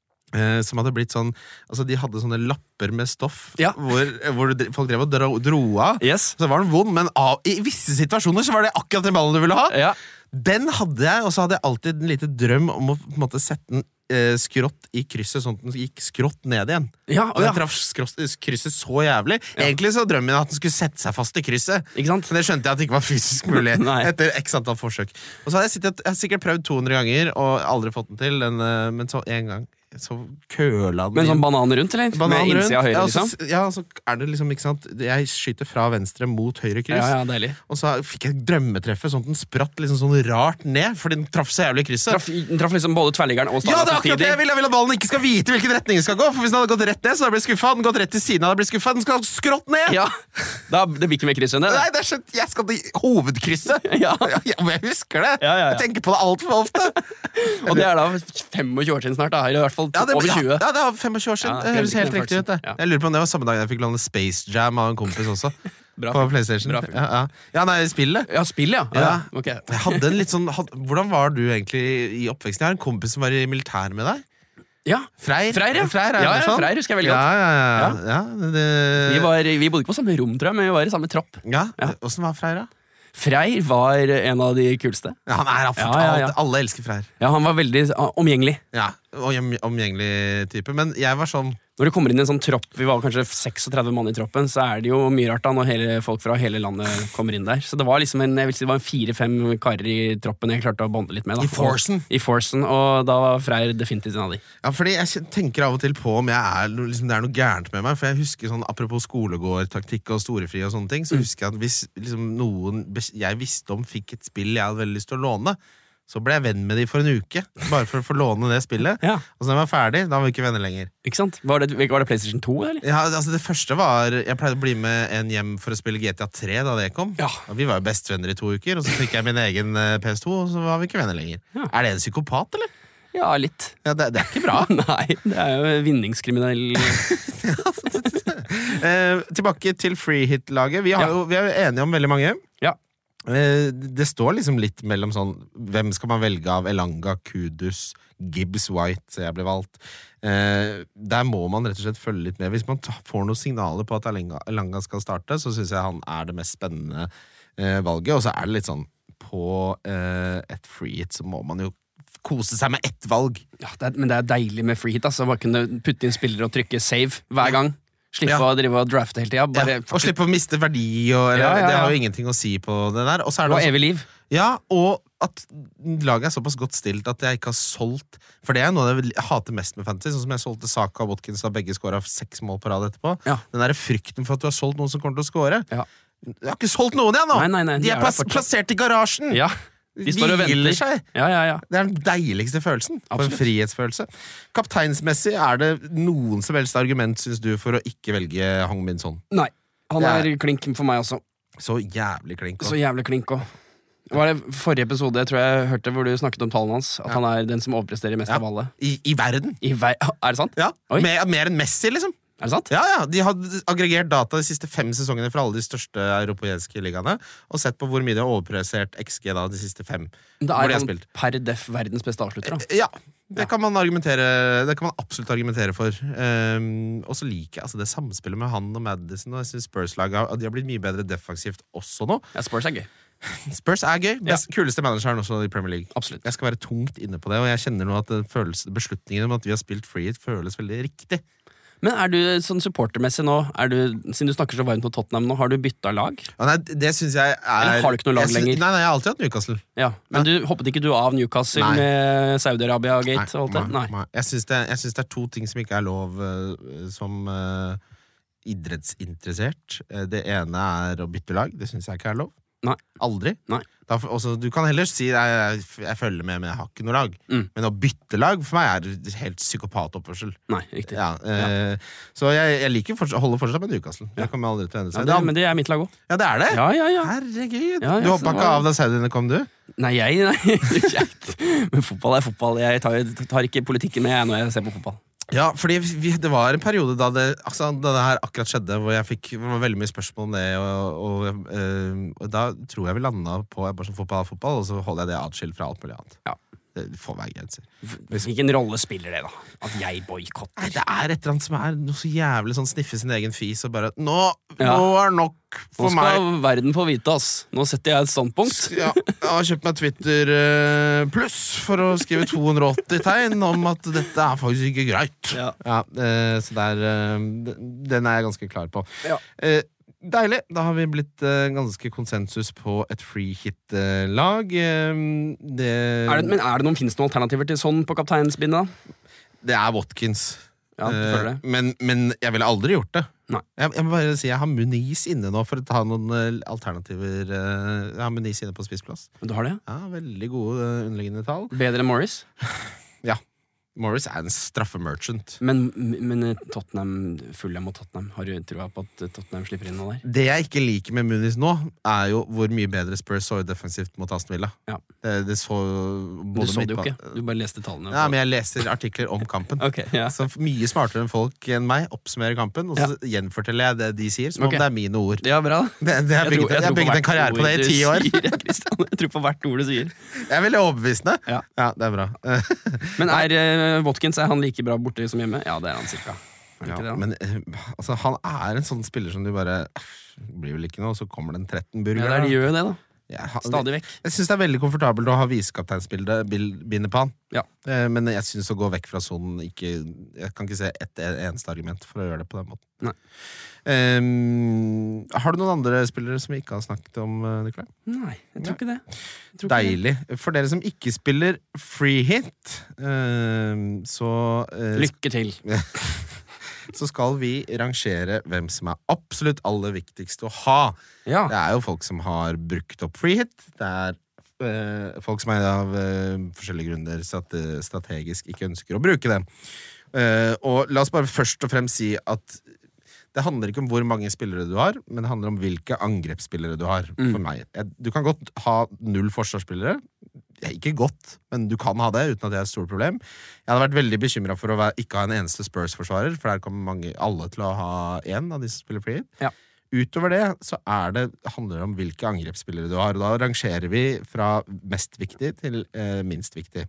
Eh, som hadde blitt sånn. Altså de hadde sånne lapper med stoff ja. hvor, hvor folk drev og dro, dro av yes. Så var den vond, men av, i visse situasjoner så var det akkurat den ballen du ville ha ja. Den hadde jeg, og så hadde jeg alltid en lite drøm om å på en måte sette den eh, skrått i krysset, sånn at den gikk skrått ned igjen ja, og jeg ja. traff skrått, krysset så jævlig ja. Egentlig så drømmen at den skulle sette seg fast i krysset. Ikke sant? Men det skjønte jeg at det ikke var fysisk mulig etter x antall forsøk. Og så hadde jeg, sittet, jeg har sikkert prøvd to hundre ganger og aldri fått den til, den, men så en gang så køla den. Men sånn banan rundt, eller? Banan med innsida høyre, ja, liksom? Så, ja, så er det liksom, ikke sant jeg skyter fra venstre mot høyre kryss ja, ja, deilig. Og så fikk jeg drømmetreffe sånn at den spratt liksom sånn rart ned fordi den traff så jævlig i krysset traff, Den traff liksom både tverrliggeren og stanga. Ja, det er akkurat det jeg vil, jeg vil at ballen ikke skal vite hvilken retning den skal gå. For hvis den hadde gått rett ned, så hadde jeg blitt skuffet. Den gått rett til siden, hadde jeg blitt skuffet. Den skal skrått ned. Ja, da, det blir ikke mer kryss enn det. Nei, det er skjønt. Jeg skal til hovedkrysset. Ja. Ja, jeg husker det. Ja, ja, ja. Jeg tenker på det alt for ofte. Og det er da tjuefem år siden snart, da. Eller i hvert fall ja, det, over tjue. Ja, det var tjuefem år siden. Ja, det høres helt riktig ut det. Ja. Jeg lurer på om det var samme dag jeg fikk låne Space Jam av en kompis også. Bra, på PlayStation. Bra, ja, ja. ja, nei, spillet. Ja, spill, ja. ja. ja. Okay. Jeg hadde en litt sånn, had, hvordan var du egentlig i oppveksten? Jeg har en kompis som var i militær med deg. Ja. Freyr. Freyr, ja. Freyr, ja, ja, Freyr husker jeg veldig godt. Ja, ja, ja. ja. ja det... vi, var, vi bodde ikke på samme rom, tror jeg, men vi var i samme tropp. Ja, Hvordan var Freyr da? Freyr var en av de kuleste. Ja, han er absolutt, ja, ja, ja. Alle elsker Freyr. Ja, han var veldig omgjengelig. Ja, omgjengelig type. Men jeg var sånn Når det kommer inn en sånn tropp, vi var kanskje treksentretti mann i troppen, så er det jo mye rart da når hele, folk fra hele landet kommer inn der. Så det var liksom en, jeg vil si det var en fire-fem karer i troppen jeg klarte å bonde litt med. Da. I Forsen? I Forsen, og da var Freyr definitivt en av de. Ja, fordi jeg tenker av og til på om jeg er, liksom, det er noe gærent med meg, for jeg husker sånn, apropos skolegårdtaktikk og storefri og sånne ting, så husker jeg at hvis liksom, noen jeg visste om fikk et spill jeg hadde veldig lyst til å låne, så ble jeg venn med de for en uke, bare for å få låne det spillet. Ja. Og så når jeg var ferdig, da var vi ikke venner lenger. Ikke sant? Var det, var det PlayStation to, eller? Ja, altså det første var, jeg pleide å bli med en hjem for å spille G T A tre da det kom. Ja. Og vi var jo bestevenner i to uker, og så fikk jeg min egen P S to, og så var vi ikke venner lenger. Ja. Er det en psykopat, eller? Ja, litt. Ja, det, det er ikke bra. Nei, det er jo vinningskriminell. eh, tilbake til freehit-laget. Vi, har Ja. jo, vi er jo enige om veldig mange. Ja. Det står liksom litt mellom sånn hvem skal man velge av Elanga, Kudus, Gibbs White, så jeg ble valgt. Eh, der må man rett og slett følge litt med. Hvis man ta, får noen signaler på at Elanga, Elanga skal starte, så synes jeg han er det mest spennende eh, valget. Og så er det litt sånn på eh, et freehit så må man jo kose seg med ett valg. Ja, det er, men det er deilig med freehit, altså. Bare kunne putte inn spillere og trykke save hver gang. Slippe Ja. å drive og drafte hele tida. Ja, og slippe å miste verdi, og, eller, Ja, ja, ja. det har jo ingenting å si på det der. Og så er det Og også, evig liv. ja, og at laget er såpass godt stilt at jeg ikke har solgt. For det er noe jeg hater mest med fantasy. Sånn som jeg solgte Saka og Watkins da begge skåret seks mål på rad etterpå. Ja. Den der frykten for at du har solgt noen som kommer til å skåre. Ja. Jeg har ikke solgt noen igjen nå! Nei, nei, nei, de de er er der plass, fortsatt. plassert i garasjen! Ja, de står og Hviler venter. seg. Ja, ja, ja. Det er den deiligste følelsen. For en Absolutt. frihetsfølelse. Kapteinsmessig, er det noen som helst argument, synes du, for å ikke velge Hong Min Son? Nei, han Det er er- klink for meg også. Så jævlig klink. Så jævlig klink også. Var det forrige episode jeg tror jeg hørte hvor du snakket om tallene hans? At Ja. han er den som overpresterer mest Ja. av alle. I, I verden. I vei er det sant? Ja, Oi. mer, mer enn Messi, liksom. Er det sant? Ja, ja, De hadde aggregert data de siste fem sesongene fra alle de største europeiske ligaene, og sett på hvor mye de har overpressert X G da de siste fem. Det hvor er de har han spilt. per def verdens beste avslutter. Da. Ja, det Ja. kan man argumentere Det kan man absolutt argumentere for. Um, og så liker jeg altså, det samspillet med han og Madison. Og jeg synes Spurs-laget har, de har blitt mye bedre defensivt også nå. Ja, Spurs er gøy. Spurs er gøy. Best, Kuleste manageren også i Premier League. Absolutt. Jeg skal være tungt inne på det, og jeg kjenner nå at det føles, beslutningen om at vi har spilt free føles veldig riktig. Men er du sånn supportermessig nå, er du, siden du snakker så varmt på Tottenham nå, har du bytta lag? Ja, nei, det synes jeg er Eller har du ikke noe lag jeg synes- lenger? Nei, nei, jeg har alltid hatt Newcastle. Ja, Men du hoppet ikke du av Newcastle Nei. med Saudi-Arabia-gate og alt det? nei, nei. Jeg syns det, jeg synes det er to ting som ikke er lov uh, som uh, idrettsinteressert. Uh, det ene er å bytte lag. Det syns jeg ikke er lov. Nei. Aldri. Nei. Da, også, du kan heller si jeg, jeg, jeg følger med, men jeg har ikke noe lag. Mm. Men å bytte lag for meg er helt psykopatoppførsel. Nei, riktig. Ja, uh, så jeg, jeg liker fortsatt, holder fortsatt med Newcastle. Ja. Det kommer aldri til å endre Ja, seg. det, men det er mitt lag òg. Ja, det er det? Ja, ja, ja. Herregud. Ja, ja, du så hoppa det ikke var- av da saudiene kom, du? Nei, jeg nei. Men fotball er fotball. Jeg tar, tar ikke politikken med jeg når jeg ser på fotball. Ja, fordi vi, det var en periode da det, altså, da det her akkurat skjedde, hvor jeg fikk det var veldig mye spørsmål om det, og, og, øh, og da tror jeg vi landa på bare sånn fotball, fotball, og så holder jeg det atskilt fra alt mulig annet. Ja. Det får være grenser. Hvilken rolle spiller det, da? At jeg boikotter? Nei, det er et eller annet som er noe så jævlig sånn sniffe sin egen fis og bare Nå, Ja. nå er nok Nå for skal meg. verden få vite, ass. Nå setter jeg et standpunkt. Ja, jeg har kjøpt meg Twitter uh, pluss for å skrive to hundre og åtti tegn om at dette er faktisk ikke greit. Ja. eh, så der, eh, den er jeg ganske klar på. Ja. Eh, deilig. Da har vi blitt eh, ganske konsensus på et free hit-lag. Eh, det, Er det, men er det noen, finnes det noen alternativer til sånn på kapteinsbindet? det er Watkins. Ja, du føler det. Eh, men, men jeg ville aldri gjort det. Nei. Jeg, jeg må bare si jeg har Muniz inne nå for å ta noen eh, alternativer. eh, jeg har Muniz inne på spissplass. Du har det? Ja, veldig gode eh, underliggende tall. Bedre enn Morris? Ja. Morris er en straffemerchant. Men, men Tottenham, Fulham og Tottenham, har du troa på at Tottenham slipper inn noe der? Det jeg ikke liker med Muniz nå, er jo hvor mye bedre Spurs så defensivt mot Aston Villa. Ja. Det, det så Du så det jo ikke. Du bare leste tallene. Ja, men jeg leser artikler om kampen. Ok, ja. Så mye smartere enn folk enn meg oppsummerer kampen, og så gjenforteller jeg det de sier, som Ok. om det er mine ord. Ja, bra. Det, det er bygget, jeg har bygget en karriere på det i ti år. Sier, ja, Christian. Jeg tror på hvert ord du sier. Jeg er veldig overbevisende. Ja. Ja, det er bra. Men er uh, Watkins er han like bra borte som hjemme? Ja, det er han cirka. Er det Ja, ikke det, da? men eh, altså, han er en sånn spiller som du bare "Æsj, blir vel ikke noe, og så kommer det en tretten burger. Ja, det er de da." gjør jo det, da. Jeg, har, Stadig vekk. Jeg synes det er veldig komfortabelt å ha visekapteinsbindet på han. Ja. Eh, men jeg synes å gå vekk fra sonen ikke, jeg kan ikke se ett eneste argument for å gjøre det på den måten. Nei. Um, har du noen andre spillere som vi ikke har snakket om, Nikolai? Nei, jeg tror ikke det. Jeg tror Deilig. Ikke det. For dere som ikke spiller free hit, um, så uh, Lykke til. Så skal vi rangere hvem som er absolutt aller viktigst å ha. Ja. Det er jo folk som har brukt opp free hit. Det er øh, folk som er av øh, forskjellige grunner strategisk ikke ønsker å bruke det. Uh, og la oss bare først og fremst si at det handler ikke om hvor mange spillere du har, men det handler om hvilke angrepsspillere du har. Mm. For meg. Du kan godt ha null forsvarsspillere. Ikke godt, men du kan ha det uten at det er et stort problem. Jeg hadde vært veldig bekymret for å være, ikke ha en eneste Spurs-forsvarer, for der kommer mange, alle til å ha en av de som spiller free. Ja. Utover det så er det, handler det om hvilke angrepsspillere du har, og da rangerer vi fra mest viktig til eh, minst viktig.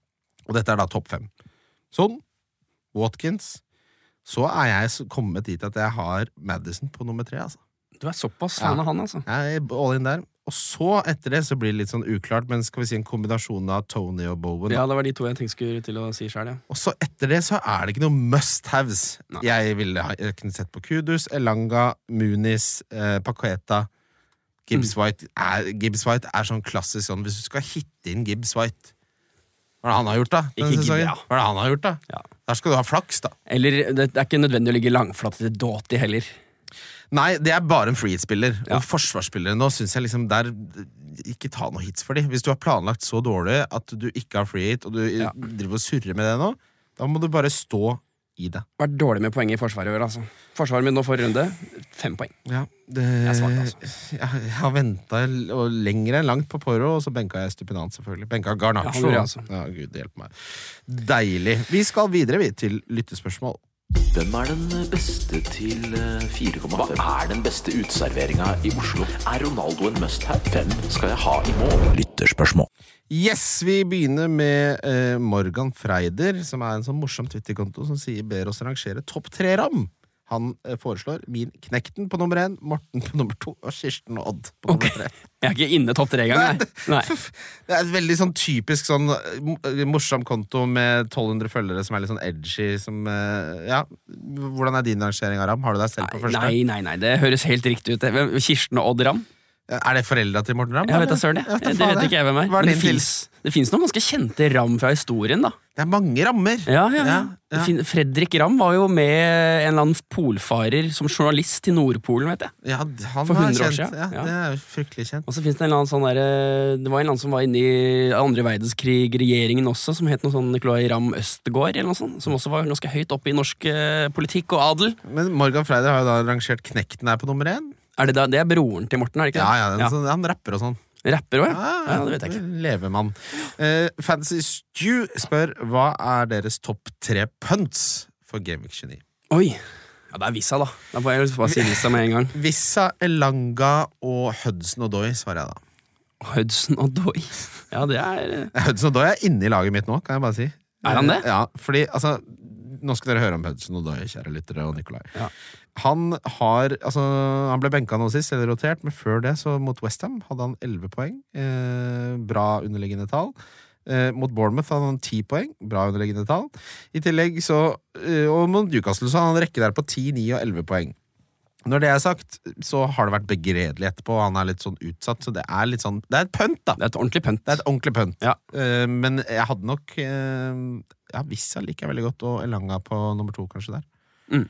Og dette er da topp fem. Sånn, Watkins, så er jeg kommet dit at jeg har Madison på nummer tre, altså. Du er såpass fan av han, altså. Jeg er all in der. Og så etter det så blir det litt sånn uklart, men skal vi si en kombinasjon av Tony og Bowen. Ja, det var de to jeg tenkte skulle til å si selv, ja. Og så etter det så er det ikke noe must-haves. Nei. Jeg ville ha jeg kunne sett på Kudus, Elanga, Muniz, eh, Paqueta, Gibbs mm. White. Er, Gibbs White er sånn klassisk sånn, hvis du skal hitte inn Gibbs White, hva er det han har gjort da? Ikke Gibbs, ja. Hva er det han har gjort da? Ja. Der skal du ha flaks da. Eller, det er ikke nødvendig å ligge langflatt til Doughty heller. Nei, det er bare en free-hit-spiller. Ja. Og forsvarsspillere nå synes jeg liksom der ikke ta noe hits for dem. Hvis du har planlagt så dårlig at du ikke har free-hit, og du ja. driver og surrer med det nå, da må du bare stå i det. Vært dårlig med poeng i forsvaret i år, altså. Forsvaret mitt nå forrige runde, fem poeng. Ja, det jeg er svart, altså. Jeg, jeg har ventet lenger enn langt på Poro, og så benka jeg Stupinant, selvfølgelig. Benka Garnacho. Ja, altså. Ja, Gud, det hjelper meg. Deilig. Vi skal videre vi til lyttespørsmål. Hvem er den beste til fire komma fem? Hva er den beste uteserveringa i Oslo? Er Ronaldo en must-have? Hvem skal jeg ha i mål? Lytterspørsmål. Yes, vi begynner med eh, Morgan Freider, som er en sånn morsom Twitter-konto som sier ber oss rangere topp tre ram. Han eh, foreslår min Knekten på nummer én, Morten på nummer to og Kirsten og Odd på okay. nummer tre. Jeg er ikke inne topp tre gang, nei. nei. Det er et veldig sånn typisk sånn morsom konto med tolv hundre følgere som er litt sånn edgy, som, eh, ja. Hvordan er din rangering av ram? Har du deg selv på første? Nei, nei, nei, det høres helt riktig ut. Kirsten og Odd Ram. Er det foreldra til Morten Ram? Jeg vet da søren, jeg. Det vet ikke jeg hvem er. Men det finnes, det finnes noen ganske kjente Ram fra historien, da. Det er mange rammer. Ja, ja, ja. ja. Fredrik Ram var jo med en eller annen polfarer som journalist til Nordpolen, vet jeg. Ja, han For hundre kjent. år siden. Ja, ja. Det er jo fryktelig kjent. Og så finnes det en eller annen sånn der, det var en eller annen som var inne i andre verdenskrig-regjeringen også, som het noe sånn Nicolai Ramm Østegård, eller noe sånt, som også var ganske høyt oppe i norsk eh, politikk og adel. Men Morgan Freider har jo da rangert Knekten her på nummer én. Er det, da, det er broren til Morten, er det ikke det? Ja, ja, den, ja. Sånn, han rapper og sånn. Rapper også, ja? Ja, ja, det vet jeg ikke. Levemann. Uh, Fantasy Stew spør, hva er deres topp tre punts for Gameweek tjueni? Oi, ja, det er Vissa da. Da får jeg bare si Vissa med en gang. Vissa, Elanga og Hudson Odoi, svarer jeg da. Hudson Odoi? Ja, det er... Hudson Odoi er inne i laget mitt nå, kan jeg bare si. Er han det? Ja, fordi, altså, nå skal dere høre om Hudson Odoi, kjære lyttere og Nikolai. Ja. Han har, altså, han ble benka nå sist, eller rotert, men før det, så mot West Ham hadde han elleve poeng. Eh, bra underliggende tall. Eh, mot Bournemouth hadde han ti poeng. Bra underliggende tall. I tillegg så, eh, og mot Newcastle så hadde han rekke der på ti, ni og elleve poeng. Når det er sagt, så har det vært begredelig etterpå, han er litt sånn utsatt, så det er litt sånn, det er et pønt da. Det er et ordentlig pønt. Det er et ordentlig pønt. Ja. Eh, men jeg hadde nok, eh, ja, Vissa liker jeg veldig godt, og Elanga på nummer to kanskje der. Mm.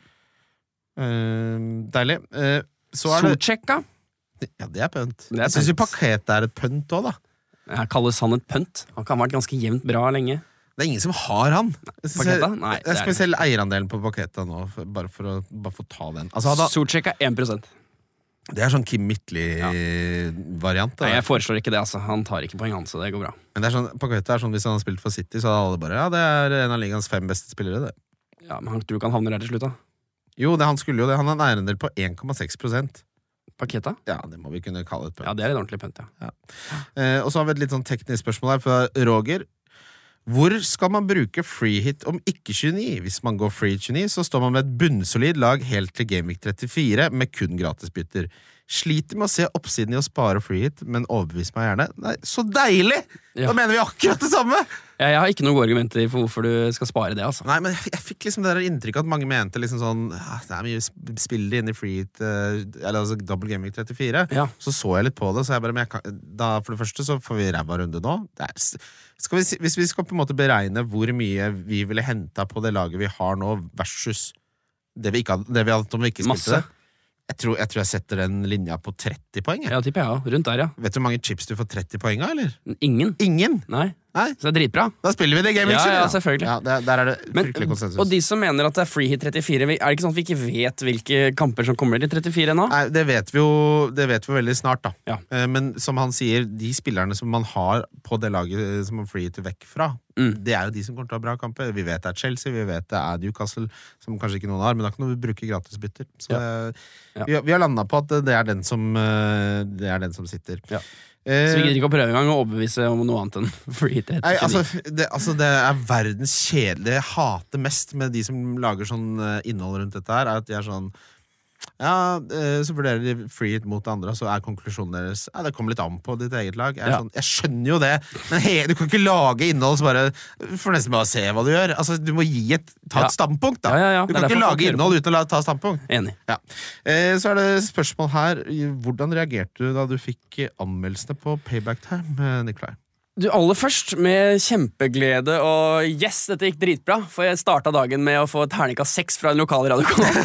Uh, deilig. Uh, Solchekka? Ja, det er pønt. Det er jeg synes jo Paqueta er et pønt også, da. Jeg kalles han et pønt. Han kan ha vært ganske jevnt bra lenge. Det er ingen som har han. Paqueta? Nei, jeg skal selge eierandelen på Paqueta nå, for, bare for å bare få ta den. Altså, hadde, Solchekka én prosent. Det er sånn Kim Midtly-variant. Ja. Nei, jeg foreslår ikke det, altså. Han tar ikke poeng, han, så det går bra. Men det er sånn, Paqueta er sånn, hvis han har spilt for City, så hadde alle bare, ja, det er en av ligaens fem beste spillere, det. Ja, men han tror ikke han havner der til slutt, da. Jo, det, han skulle jo det. Han har en eierandel på én komma seks prosent. Paqueta? Ja, det må vi kunne kalle et pønt. Ja, det er et ordentlig pønt, ja. ja. Eh, og så har vi et litt sånn teknisk spørsmål her fra Roger. Hvor skal man bruke free hit om ikke tjueni? Hvis man går free tjueni, så står man med et bunnsolid lag helt til Gameweek trettifire med kun gratisbytter. sliter med å se oppsiden i å spare free hit, men overbevis meg gjerne. Nei, så deilig! Ja. Da mener vi akkurat det samme! Ja, jeg har ikke noen gode argumenter for hvorfor du skal spare det, altså. Nei, men jeg fikk liksom det der inntrykket at mange mente liksom sånn, ja, det er mye spill inn i free hit, uh, eller altså Double Gaming trettifire. Ja. Så så jeg litt på det, så jeg bare, men jeg kan, da for det første så får vi ræva runde nå. Det er, skal vi, hvis vi skal på en måte beregne hvor mye vi ville hente på det laget vi har nå versus det vi ikke hadde, det vi hadde om vi ikke spilte Masse. det. Jeg tror, jeg tror jeg setter den linja på tretti poeng. Jeg. Ja, tipper jeg også. Rundt der, ja. Vet du hvor mange chips du får tretti poeng av, eller? Ingen. Ingen? Nei. Nei. Så det er dritbra. Da spiller vi det Game Week. Ja, ja, selvfølgelig. Ja, der, der er det fryktelig Men, konsensus. og de som mener at det er free hit trettifire, er det ikke sånn at vi ikke vet hvilke kamper som kommer til trettifire nå? Nei, det vet vi jo, det vet vi jo veldig snart da. Ja. Men som han sier, de spillerne som man har på det laget som man free hit vekk fra, mm. det er jo de som kommer til å ha bra kamper. Vi vet det er Chelsea, vi vet det er Newcastle, som kanskje ikke noen har, men da kan du bruke gratisbytter. Så ja. Ja. Vi, vi har landet på at det er den som, det er den som sitter. Ja. Så vi gidder ikke å prøve en gang å overbevise om noe annet enn free hit. Nei, altså det, altså det er verdens kjedelige. Det jeg hater mest med de som lager sånn innhold rundt dette her, er at de er sånn ja, så vurderer de free hit mot det andre, så er konklusjonen deres ja, det kommer litt an på ditt eget lag. Jeg, ja. sånn, jeg skjønner jo det, men he, du kan ikke lage innhold så bare får nesten bare se hva du gjør. Altså, du må gi et, ta et ja. standpunkt da. Ja, ja, ja. Du kan ikke lage innhold uten å ta standpunkt. Enig. Ja. Eh, så er det spørsmål her. Hvordan reagerte du da du fikk anmeldelsene på Payback Time, Nikolai? Du, aller først med kjempeglede og yes, dette gikk dritbra, for jeg startet dagen med å få terningkast seks fra en lokal radiokanal.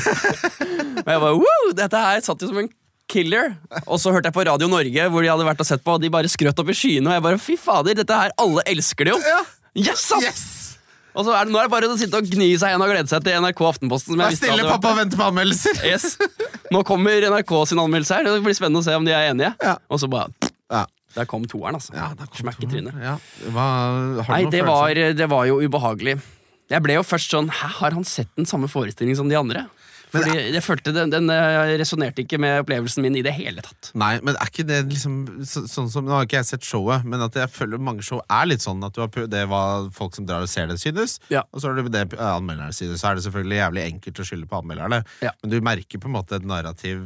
Og jeg bare, wow, dette her satt jo som en killer. Og så hørte jeg på Radio Norge, hvor de hadde vært og sett på, og de bare skrøt opp i skyene, og jeg bare, fy fader, dette her, alle elsker det jo. Yes, sant! Yes! Og så er det, nå er det bare å sitte og gni seg igjen og glede seg til N R K Aftenposten. Vær stille, pappa, venter på anmeldelser. Yes. Nå kommer N R K sin anmeldelse her, det blir spennende å se om de er enige. Ja. Og så bare... Ja. Der kom toeren, altså. Ja, Smekk i trynet. Ja. Hva, Nei, det var, det var jo ubehagelig. Jeg ble jo først sånn, hæ, har han sett den samme forestillingen som de andre? Fordi men, jeg følte Den, den resonerte ikke med opplevelsen min i det hele tatt. Nei, men er ikke det liksom så, sånn som, nå har ikke jeg sett showet, men at jeg føler mange show er litt sånn at du har, det var folk som drar og ser det synes, ja. Og så er det det anmelderne synes, så er det selvfølgelig jævlig enkelt å skylde på anmelderne, ja. Men du merker på en måte et narrativ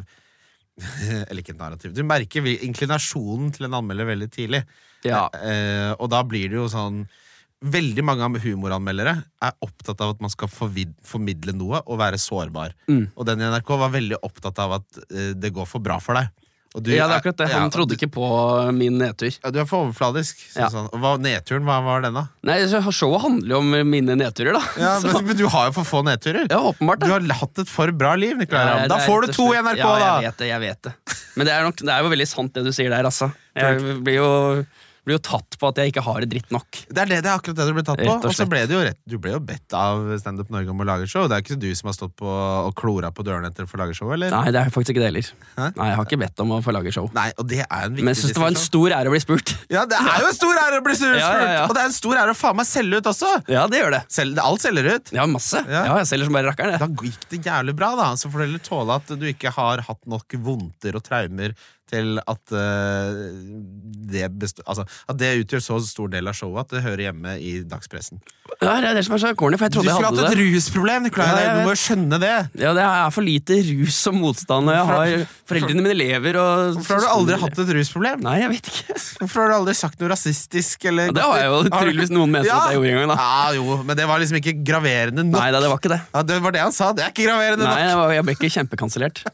eller ikke et narrativ. Du merker inklinasjonen til en anmelder veldig tidlig. Ja. Eh, og da blir det jo sånn veldig mange humoranmeldere er opptatt av at man skal formidle noe og være sårbar. Mm. Og den i N R K var veldig opptatt av at eh, det går for bra for deg. Og du ja, det er akkurat det. Han ja, trodde ikke på min nedtur. Ja, du er for overfladisk. Ja. Sånn. Hva, nedturen, hva var den da? Nei, showet handler jo om mine nedturer da. Ja, men, men du har jo for få nedturer. Ja, åpenbart det. Du har hatt et for bra liv, Nikolai. Ja, da får du to i N R K, ja, da! Ja, jeg vet det, jeg vet det. Men det er, nok, det er jo veldig sant det du sier der, altså. Jeg blir jo... blir jo tatt på at jeg ikke har det dritt nok. Det er, det, det er akkurat det du ble tatt på. Og så ble det jo rett, du ble jo bedt av Stand Up Norge om å lage show. Det er ikke du som har stått på og klora på dørene etter for å lage show, eller? Nei, det er faktisk ikke det heller. Hæ? Nei, jeg har ikke bedt om å få lage show. Nei, og det er en viktig Men jeg synes det var en stor ære å bli spurt. Ja, det er jo en stor ære å bli spurt! Ja, ja, ja. Og det er en stor ære å faen meg selge ut også. Ja, det gjør det. Sel, alt selger ut. Ja, masse. Ja, ja jeg selger som bare rakkeren. Da gikk det jævlig bra, da. Så får du heller tåle at du ikke har hatt nok vondter og traumer til at uh, det, altså, at det utgjør så stor del av showet at det hører hjemme i dagspressen. Ja, det er det som er så corny, for jeg trodde jeg hadde det. Du skulle hatt et rusproblem, Nikolai. Ja, du må jo skjønne det. Ja, det er for lite rus og motstand. Jeg har foreldrene mine lever og... Hvorfor har du aldri hatt et rusproblem? Nei, jeg vet ikke. Hvorfor har du aldri sagt noe rasistisk? Eller... Ja, det har jeg jo tydeligvis noen mente ja. At jeg gjorde en gang da. Ja, jo, men det var liksom ikke graverende nok. Nei, da, det var ikke det. Ja, det var det han sa, det er ikke graverende nok. Nei, jeg ble ikke kjempekansellert.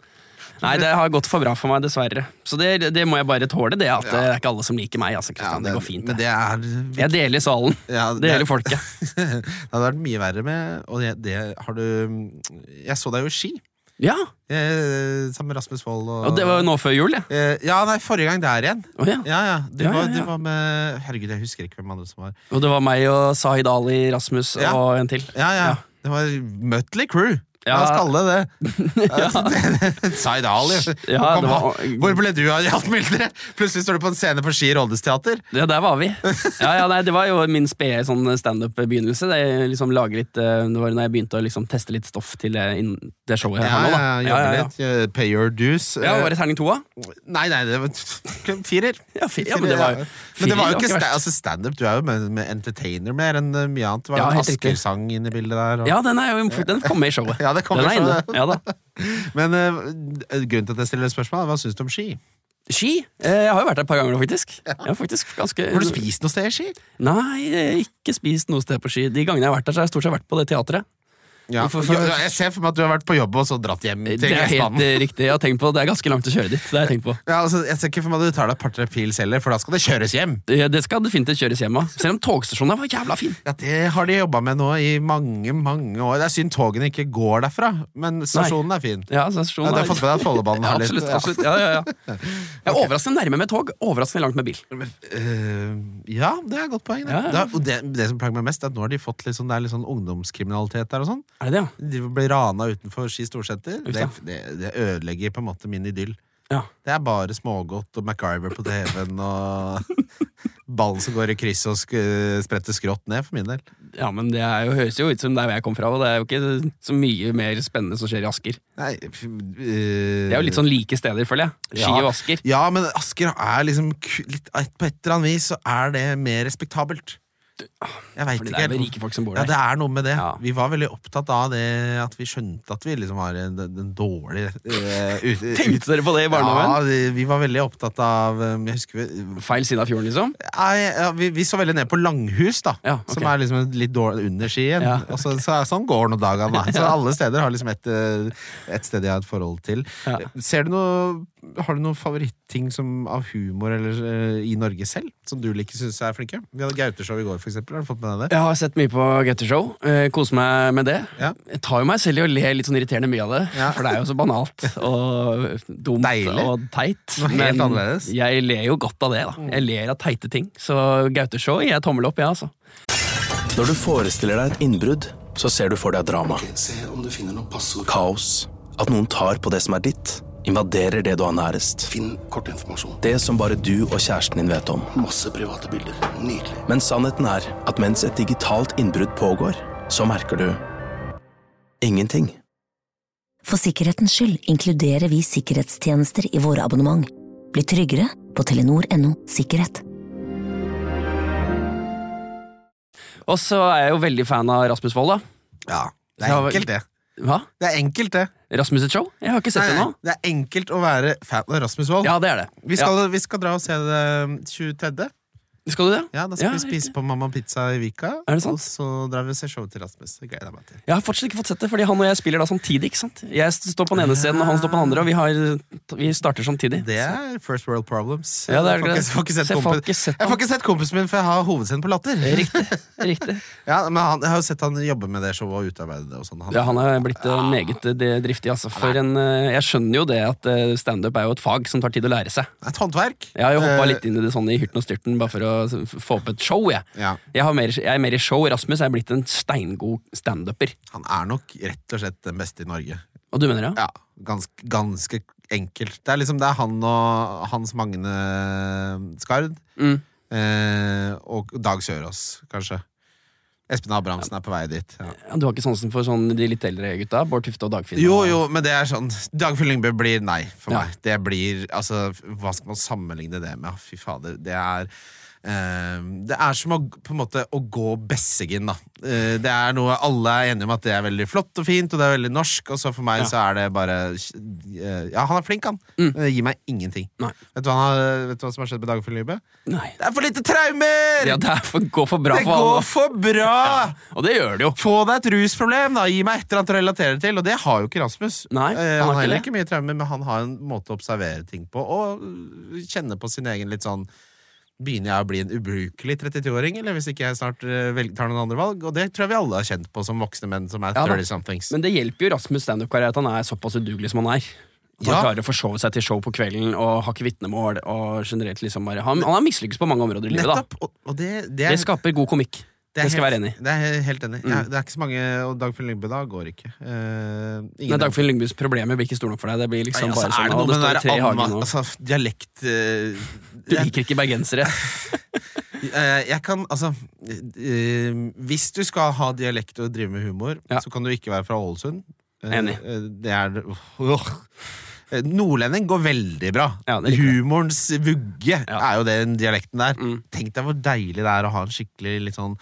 Nei, det har gått for bra for meg, dessverre. Så det, det må jeg bare tåle, det at ja. Det er ikke alle som liker meg. Altså, ja, det, det går fint. Det. Det er... Jeg deler salen. Ja, det, det gjelder folket. Det hadde vært mye verre med Og det, det har du Jeg så deg jo i Ski. Ja. Jeg, sammen med Rasmus Wold og... og det var jo nå før jul, ja? Ja, nei, forrige gang der igjen. Oh, ja. Ja, ja. Det, ja, var, ja, ja. Det var med Herregud, jeg husker ikke hvem andre som var. Og det var meg og Sahid Ali, Rasmus ja. Og en til. Ja, ja. Ja. Det var Mötley Crüe. La oss kalle det det. Ja. Zaid Ali. Ja, var... Hvor ble du av alt mildere? Plutselig står du på en scene på Ski Rådhusteater. Ja, der var vi. Ja, ja, nei, det var jo min spede sånn stand-up-begynnelse. Det, liksom, litt, det var da jeg begynte å liksom, teste litt stoff til det showet her. Ja, nå, da. Ja, ja, ja, litt, pay your dues. Ja, var det terning to, da? Nei, nei, det var firer. Ja, fire, ja, men det var jo Men det var jo ikke sta altså, stand-up. Du er jo med, med entertainer mer enn mye annet. Det var jo ja, Askersang inn i bildet der. Og... Ja, den, er jo, den kom med i showet. Ja, det kommer Den er inne, ja da. Men uh, grunnen til at jeg stiller spørsmål, hva synes du om ski? Ski? Eh, jeg har jo vært der et par ganger nå, faktisk. Ja. Jeg har faktisk ganske... Har du spist noe sted i Ski? Nei, jeg har ikke spist noe sted på Ski. De gangene jeg har vært der, så har jeg stort sett vært på det teatret. Ja, for, for, ja, jeg ser for meg at du har vært på jobb og så dratt hjem til Det er helt Vestbanen. riktig, jeg har tenkt på det. Det er ganske langt å kjøre dit. Det har jeg tenkt på. Ja, altså, jeg ser ikke for meg at du tar deg et par-tre pils heller, for da skal det kjøres hjem. Det, det skal definitivt kjøres hjem av. Selv om togstasjonen var jævla fin. Ja, det har de jobbet med nå i mange, mange år. Det er synd togene ikke går derfra, men stasjonen er fin. Ja, stasjonen ja, du har fått med deg at Follobanen ja, har litt. absolutt, absolutt. Ja, ja, ja. Jeg er overraskende nærme med tog, overraskende langt med bil. Uh, ja, det er et godt poeng. Det. Ja, ja. Det, og det, det som plager meg mest, er at nå har de fått litt sånn, det er litt sånn ungdomskriminalitet der og sånn. Er det det, ja? De blir rana utenfor Ski Storsenter. Uff, Det, ja. det, det ødelegger på en måte min idyll. Ja. Det er bare smågodt og MacGyver på T V-en og ballen som går i kryss og sk spretter skrått ned, for min del. Ja, men det er jo, høres jo ut som der jeg kom fra, og det er jo ikke så mye mer spennende som skjer i Asker. Nei, uh, Det er jo litt sånn like steder, føler jeg. Ski Ja. og Asker. Ja, men Asker er liksom ku- litt, på et eller annet vis så er det mer respektabelt. Jeg vet For det ikke er vel helt. rike folk som bor Ja, der. det er noe med det. Ja. Vi var veldig opptatt av det, at vi skjønte at vi liksom var en, en dårlig uh, ut, Tenkte dere på det i barndommen? Ja, vi, vi var veldig opptatt av um, Jeg husker vi, Feil side av fjorden, liksom? Nei, ja, vi, vi så veldig ned på Langhus, da. Ja, ok. Som er liksom litt dårlig under skien. Ja. Og så, så, sånn går nå dagene. Da. Så alle steder har liksom et, eh, et sted jeg har et forhold til. Ja. Ser du noe Har du noen favoritting som av humor eller eh, i Norge selv, som du liker synes er flinke? Vi hadde Gauteshow i går, for eksempel. Har du fått med deg det? Jeg har sett mye på Gauteshow. Eh, koser meg med det. Ja. Jeg tar jo meg selv i å le litt sånn irriterende mye av det, Ja. for det er jo så banalt og dumt Deilig. og teit. Noe helt annerledes. jeg ler jo godt av det, da. Jeg ler av teite ting. Så Gauteshow gir jeg tommel opp, ja, altså. Når du forestiller deg et innbrudd, så ser du for deg drama. Se om du finner noe passord. Kaos. At noen tar på det som er ditt. Invaderer det du har nærest. Finn kortinformasjon. Det som bare du og kjæresten din vet om. Masse private bilder. Nydelig. Men sannheten er at mens et digitalt innbrudd pågår, så merker du ingenting. For sikkerhetens skyld inkluderer vi sikkerhetstjenester i våre abonnement. Bli tryggere på telenor punktum no sikkerhet. Og så er jeg jo veldig fan av Rasmus Wold, da. Ja, det er enkelt, det. Hva? Det er enkelt, det. Rasmus sitt show? Jeg har ikke sett det nå. det er enkelt å være fan av Rasmus Wold. Ja, det er det. Vi skal, vi skal dra og se det tjuetredje. Ja. Skal du det? Ja, da skal Ja, vi spise på Mamma Pizza i Vika. Er det sant? Og så drar vi og ser showet til Rasmus. Det gleder jeg meg til. Jeg har fortsatt ikke fått sett det, fordi han og jeg spiller da samtidig, ikke sant? Jeg står på den ene scenen, og han står på den andre, og vi, har, vi starter samtidig. Det er first world problems. Ja, det er jeg, får det. ikke, får ikke sett Så jeg får kompis, ikke sett jeg får ikke sett kompisen min, for jeg har hovedscenen på Latter. Riktig, riktig. Ja, men han, jeg har jo sett han jobbe med det showet og utarbeide det og sånn. Ja, han er blitt uh, meget uh, driftig, altså. For en, uh, jeg skjønner jo det at uh, stand-up er jo et fag som tar tid å lære seg. Et håndverk. Jeg har jo hoppa Eh, litt inn i det sånn i hyrten og styrten, bare for å s- få opp et show, jeg. Ja. Jeg, har mer, jeg er mer i show. Rasmus er blitt en steingod stand-upper. Han er nok rett og slett den beste i Norge. Og du mener det? Ja, ganske, ganske enkelt. Det er liksom det er han og Hans Magne Skard Mm. eh, og Dag Sørås, kanskje. Espen Abrahamsen er på vei dit. Ja. Ja, du har ikke sansen for sånn de litt eldre gutta? Bård Tufte og Dagfinn? Jo, og- jo, men det er sånn Dagfinn Lyngbø blir nei for Ja. meg. Det blir, altså, hva skal man sammenligne det med? Fy fader, det er eh, det er som å, på en måte, å gå Besseggen, da. Eh, det er noe alle er enige om at det er veldig flott og fint, og det er veldig norsk, og så for meg Ja. så er det bare eh, Ja, han er flink, han. Mm. Men det gir meg ingenting. Nei. Vet du hva, han har, vet du hva som har skjedd med Dagfinn Lyngbø? Nei. Det er for lite traumer! Ja, det er for, går for bra det for går alle. for bra! Og det gjør det jo. Få deg et rusproblem, da. Gi meg et eller annet å relatere til. Og det har jo ikke Rasmus. Nei, eh, han han har har ikke heller det. ikke mye traumer, men han har en måte å observere ting på, og øh, kjenne på sin egen litt sånn Begynner jeg å bli en ubrukelig trettito-åring, eller hvis ikke jeg snart uh, velg, tar noen andre valg? Og det tror jeg vi alle har kjent på som voksne menn som er Ja da. thirty-somethings. Men det hjelper jo Rasmus stand-up-karriere at han er såpass udugelig som han er. At han Ja. klarer å forsove seg til show på kvelden og har ikke vitnemål. Og generelt liksom bare Han, han har mislykkes på mange områder i livet, da. Nettopp! Og, og det, det, er, Det skaper god komikk. det, er det skal jeg helt, være enig i. Det er jeg helt enig i. Mm. Ja, det er ikke så mange, og Dagfinn Lyngbø da går ikke. Uh, Men Dagfinn Lyngbys problemer blir ikke store nok for deg. Det blir liksom altså, bare er sånn det «Å, noe med står den tre i der hagen amma- nå». altså, dialekt uh, Du liker ikke bergensere. Eh, jeg kan, altså eh, Hvis du skal ha dialekt og drive med humor, Ja. så kan du ikke være fra Ålesund. Eh, Enig. eh, Det er øh, Nordlending går veldig bra. Ja, det liker jeg. Humorens vugge Ja. er jo den dialekten der. Mm. Tenk deg hvor deilig det er å ha en skikkelig litt sånn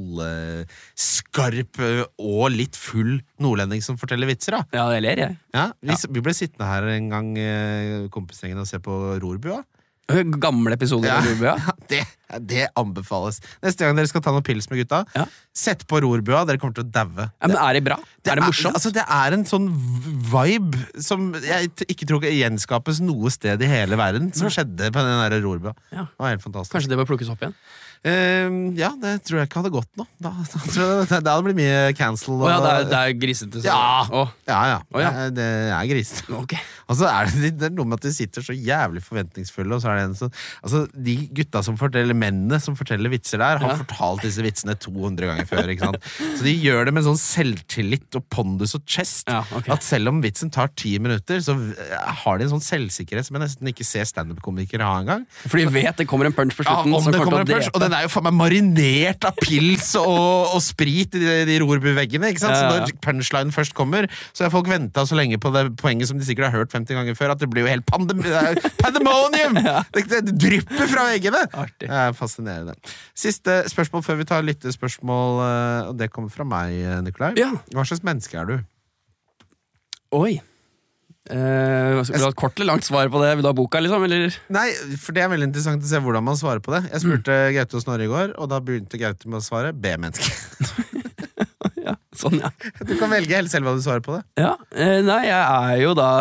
halvskarp og litt full nordlending som forteller vitser, da. Ja, det ler jeg. Ja, vi, vi ble sittende her en gang, eh, kompisgjengen, og se på Rorbua. Gamle episoder av Rorbua. det, det anbefales. Neste gang dere skal ta noen pils med gutta, Ja. sett på Rorbua, dere kommer til å daue. Ja, men er det bra? Det er det morsomt? Altså, det er en sånn vibe som jeg t- ikke tror kan gjenskapes noe sted i hele verden, som skjedde på den der Rorbua. Ja. Det var helt fantastisk. Kanskje det bør plukkes opp igjen? Ehm, ja, det tror jeg ikke hadde gått nå. Da, da tror jeg det, det hadde blitt mye cancel. Å ja, og- det er, det er grisete. så- Ja. Å, ja, ja. Å, ja. Det, det er grisete. ok. Og så er det, det er noe med at de sitter så jævlig forventningsfulle, og så er det en sånn altså, de gutta som forteller, mennene som forteller vitser der, har Ja. fortalt disse vitsene to hundre ganger før, ikke sant? Så de gjør det med sånn selvtillit og pondus og chest, Ja, ok. at selv om vitsen tar ti minutter, så har de en sånn selvsikkerhet som jeg nesten ikke ser stand-up-komikere ha engang. For de vet det kommer en punch på Ja, slutten. om som det kommer kommer en til å punch, drepe. og den er jo faen meg marinert av pils og, og sprit i de, de rorbuveggene, ikke sant? Ja, ja, ja. Så når punchlinen først kommer, så har folk ventet så lenge på det poenget som de sikkert har hørt femti ganger før, at det blir jo helt pandem det er pandemonium! det, det, det drypper fra veggene! Artig. Det er fascinerende. Siste spørsmål før vi tar lyttespørsmål, eh, og det kommer fra meg, Nikolai. Ja. Hva slags menneske er du? Oi. Eh, vil du ha et kort eller langt svar på det? Vil du ha boka, liksom? Eller? Nei, for det er veldig interessant å se hvordan man svarer på det. Jeg spurte Mm. Gaute og Snorre i går, og da begynte Gaute med å svare B-menneske. Ja, sånn, ja. Du kan velge helt selv hva du svarer på det. ja. Eh, nei, jeg er jo da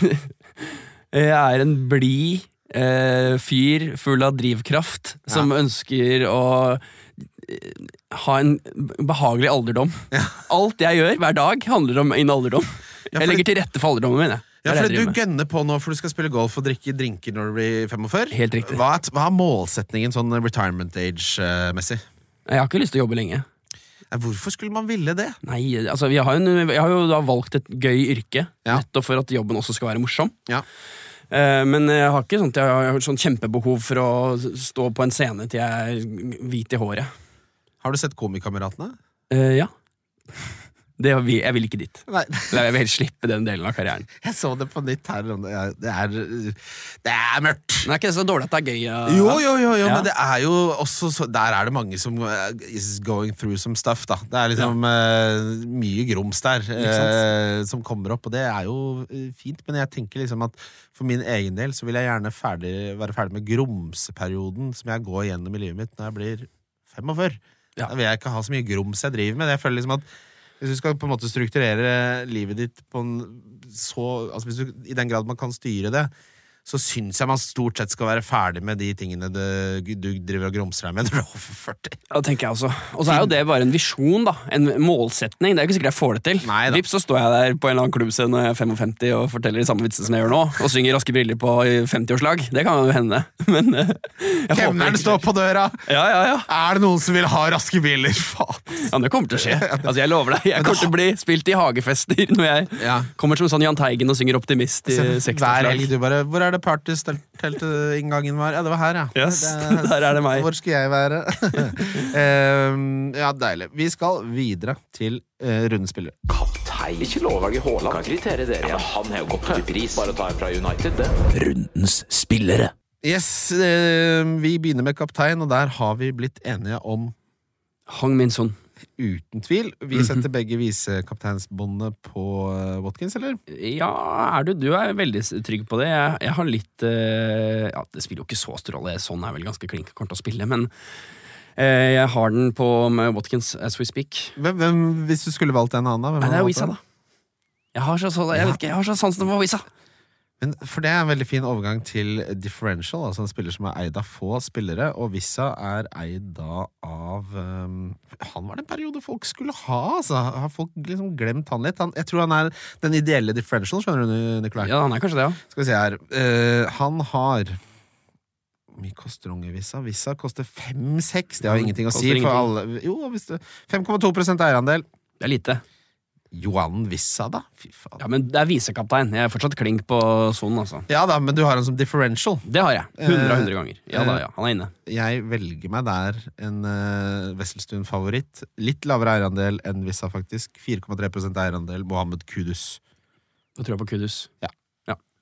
Jeg er en blid eh, fyr full av drivkraft som ønsker å eh, ha en behagelig alderdom. Ja. Alt jeg gjør hver dag, handler om en alderdom. Ja, for Jeg legger til rette for alderdommen min. jeg. Ja, Det er for det jeg Du driver med. gønner på nå, for du skal spille golf og drikke drinker når du blir femogfyrre. Helt riktig. Hva er, hva er målsetningen sånn retirement age-messig? Jeg har ikke lyst til å jobbe lenge. Hvorfor skulle man ville det? Nei, altså jeg har, en, jeg har jo da valgt et gøy yrke, Ja. nettopp for at jobben også skal være morsom. Ja. Eh, men jeg har ikke sånt, jeg har sånn kjempebehov for å stå på en scene til jeg er hvit i håret. Har du sett Komikameratene? Eh, ja. Det, jeg vil- jeg vil ikke dit. Nei. Eller jeg vil helst slippe den delen av karrieren. Jeg så det på nytt her. Det er, det er, det er mørkt. Men er ikke det så dårlig at det er gøy? ja? Jo, jo, jo, jo Ja. men det er jo også så, der er det mange som uh, is going through some stuff, da. Det er liksom uh, mye grums der uh, som kommer opp, og det er jo uh, fint. Men jeg tenker liksom at for min egen del så vil jeg gjerne ferdig, være ferdig med grumseperioden som jeg går gjennom i livet mitt når jeg blir femogfyrre. Ja. Da vil jeg ikke ha så mye grums jeg driver med. Jeg føler liksom at hvis du skal på en måte strukturere livet ditt på en så, altså hvis du, i den grad man kan styre det, så syns jeg man stort sett skal være ferdig med de tingene det, du driver og grumser deg med når du er over førti. Ja, det tenker jeg også. Og så er jo det bare en visjon, da. En målsetning. Det er jo ikke sikkert jeg får det til. Nei da. Vips, så står jeg der på en eller annen klubbscene når jeg er femtifem og forteller de samme vitsene som jeg gjør nå, og synger Raske briller på femtiårslag. Det kan jo hende. Men eh, jeg håper Kemneren ikke- står på døra! Ja, ja, ja. Er det noen som vil ha raske biler? Faen! Ja, det kommer til å skje. Altså, jeg lover deg. Jeg kommer til å bli spilt i hagefester når jeg Ja. kommer som sånn Jahn Teigen og synger Optimist i Hver sekstiårslag. helg du bare Hvor er det partyteltinngangen var? Ja, det var her, ja. Yes, Det- der er det meg. Hvor skal jeg være? um, ja, deilig. Vi skal videre til uh, rundespillere. Kaptein. Ikke lov å velge Haaland. Kan kritere dere. Ja, men han har jo gått til pris. Bare ta en fra United, det. Rundens spillere. Yes, uh, vi begynner med kaptein, og der har vi blitt enige om Hang Min Son. uten tvil. Vi setter begge visekapteinsbåndene på uh, Watkins, eller? Ja, er du? Du er veldig trygg på det. Jeg, jeg har litt eh, Ja, det spiller jo ikke så stor rolle. Sånn er vel ganske klink kort å spille, men eh, jeg har den på med Watkins as we speak. Hvem, hvem, hvis du skulle valgt en annen, da? Hvem Nei, det hadde er valgt Wisa, den? da. Jeg har så, så, jeg vet ikke, jeg har så sansen for Wisa. Men for det er en veldig fin overgang til differential, altså en spiller som er eid av få spillere, og Wissa er eid da av um, han var det en periode folk skulle ha, altså. Har folk liksom glemt han litt? Han, jeg tror han er den ideelle differential, skjønner du, Nikolai? Ja, han er kanskje det, ja. Skal vi se her. Uh, han har hvor mye koster unge Wissa? Wissa koster fem seks, det har Ja, ingenting å koster si for ingenting. alle. Jo, hvis det fem komma to prosent eierandel. Det er lite. Johan Wissa, da? Fy faen. Ja, men det er visekaptein. Jeg er fortsatt klink på sonen, altså. Ja da, men du har han som differential. Det har jeg. hundre Eh, av hundre ganger. Ja da, ja. Han er inne. Jeg velger meg der en uh, Wesselstuen-favoritt. Litt lavere eierandel enn Wissa, faktisk. fire komma tre prosent eierandel. Mohammed Kudus. Da tror jeg på Kudus.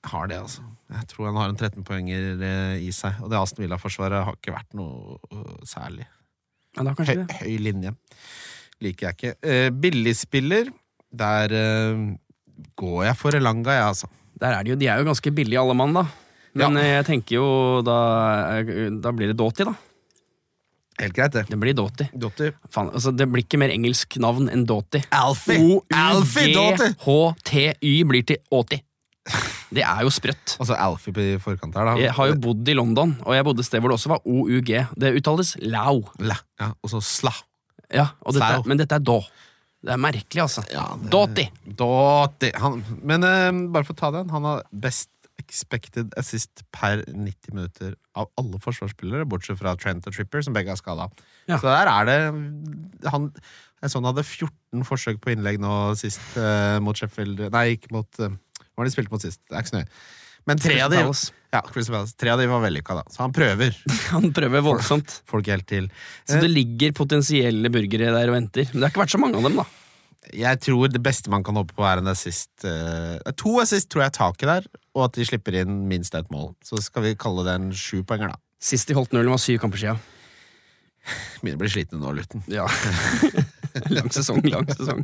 har det, altså. Jeg tror han har en tretten poenger i seg, og det Aston Villa-forsvaret har ikke vært noe særlig. Ja, da kanskje høy, det. høy linje. Liker jeg ikke. Eh, billigspiller, der eh, går jeg for Elanga, jeg, altså. Der er de jo, de er jo ganske billige alle mann, da. Men ja. Jeg tenker jo, da, da blir det Doughty, da. Helt greit, det. Det blir Doughty. Doughty. Faen, altså, det blir ikke mer engelsk navn enn Doughty. Alfie! Alfie Doughty! O U G H T Y blir til åtti. Det er jo sprøtt. Altså Alfie på forkant her, da. Jeg har jo bodd i London, og jeg bodde et sted hvor det også var O U G. Det uttales Lau. La, ja, og så Sla. Ja, og dette, men dette er Da. Det er merkelig, altså. Ja, det... Doughty. Doughty. Han... Men uh, bare for å ta den, han har best expected assist per nitti minutter av alle forsvarsspillere, bortsett fra Trent og Tripper, som begge har skadet. Ja. Så der er det han, jeg så han hadde fjorten forsøk på innlegg nå sist uh, mot Sheffield. Nei, ikke mot uh, hva har de spilt mot sist? Det er ikke så nøye. Men tre av de, ja, tre av de var vellykka, da. Så han prøver. Han prøver voldsomt. Folk helt til. Så det ligger potensielle burgere der og venter. Men det har ikke vært så mange av dem, da. Jeg tror det beste man kan håpe på er en assist. Uh, to assist tror jeg taket der, og at de slipper inn minst et mål. Så skal vi kalle det en sju poenger, da. Sist de holdt nullen var syv kamper siden. Begynner å bli slitne nå, Lutten. Ja. Lang sesong, lang sesong.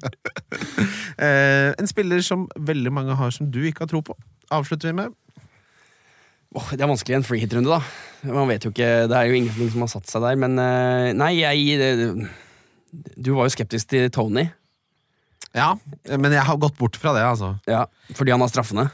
uh, en spiller som veldig mange har som du ikke har tro på. Avslutter vi med? Oh, det er vanskelig en free hit-runde, da. Man vet jo ikke, det er jo ingenting som har satt seg der, men uh, nei, jeg uh, du var jo skeptisk til Tony. Ja, men jeg har gått bort fra det, altså. Ja, fordi han har straffene.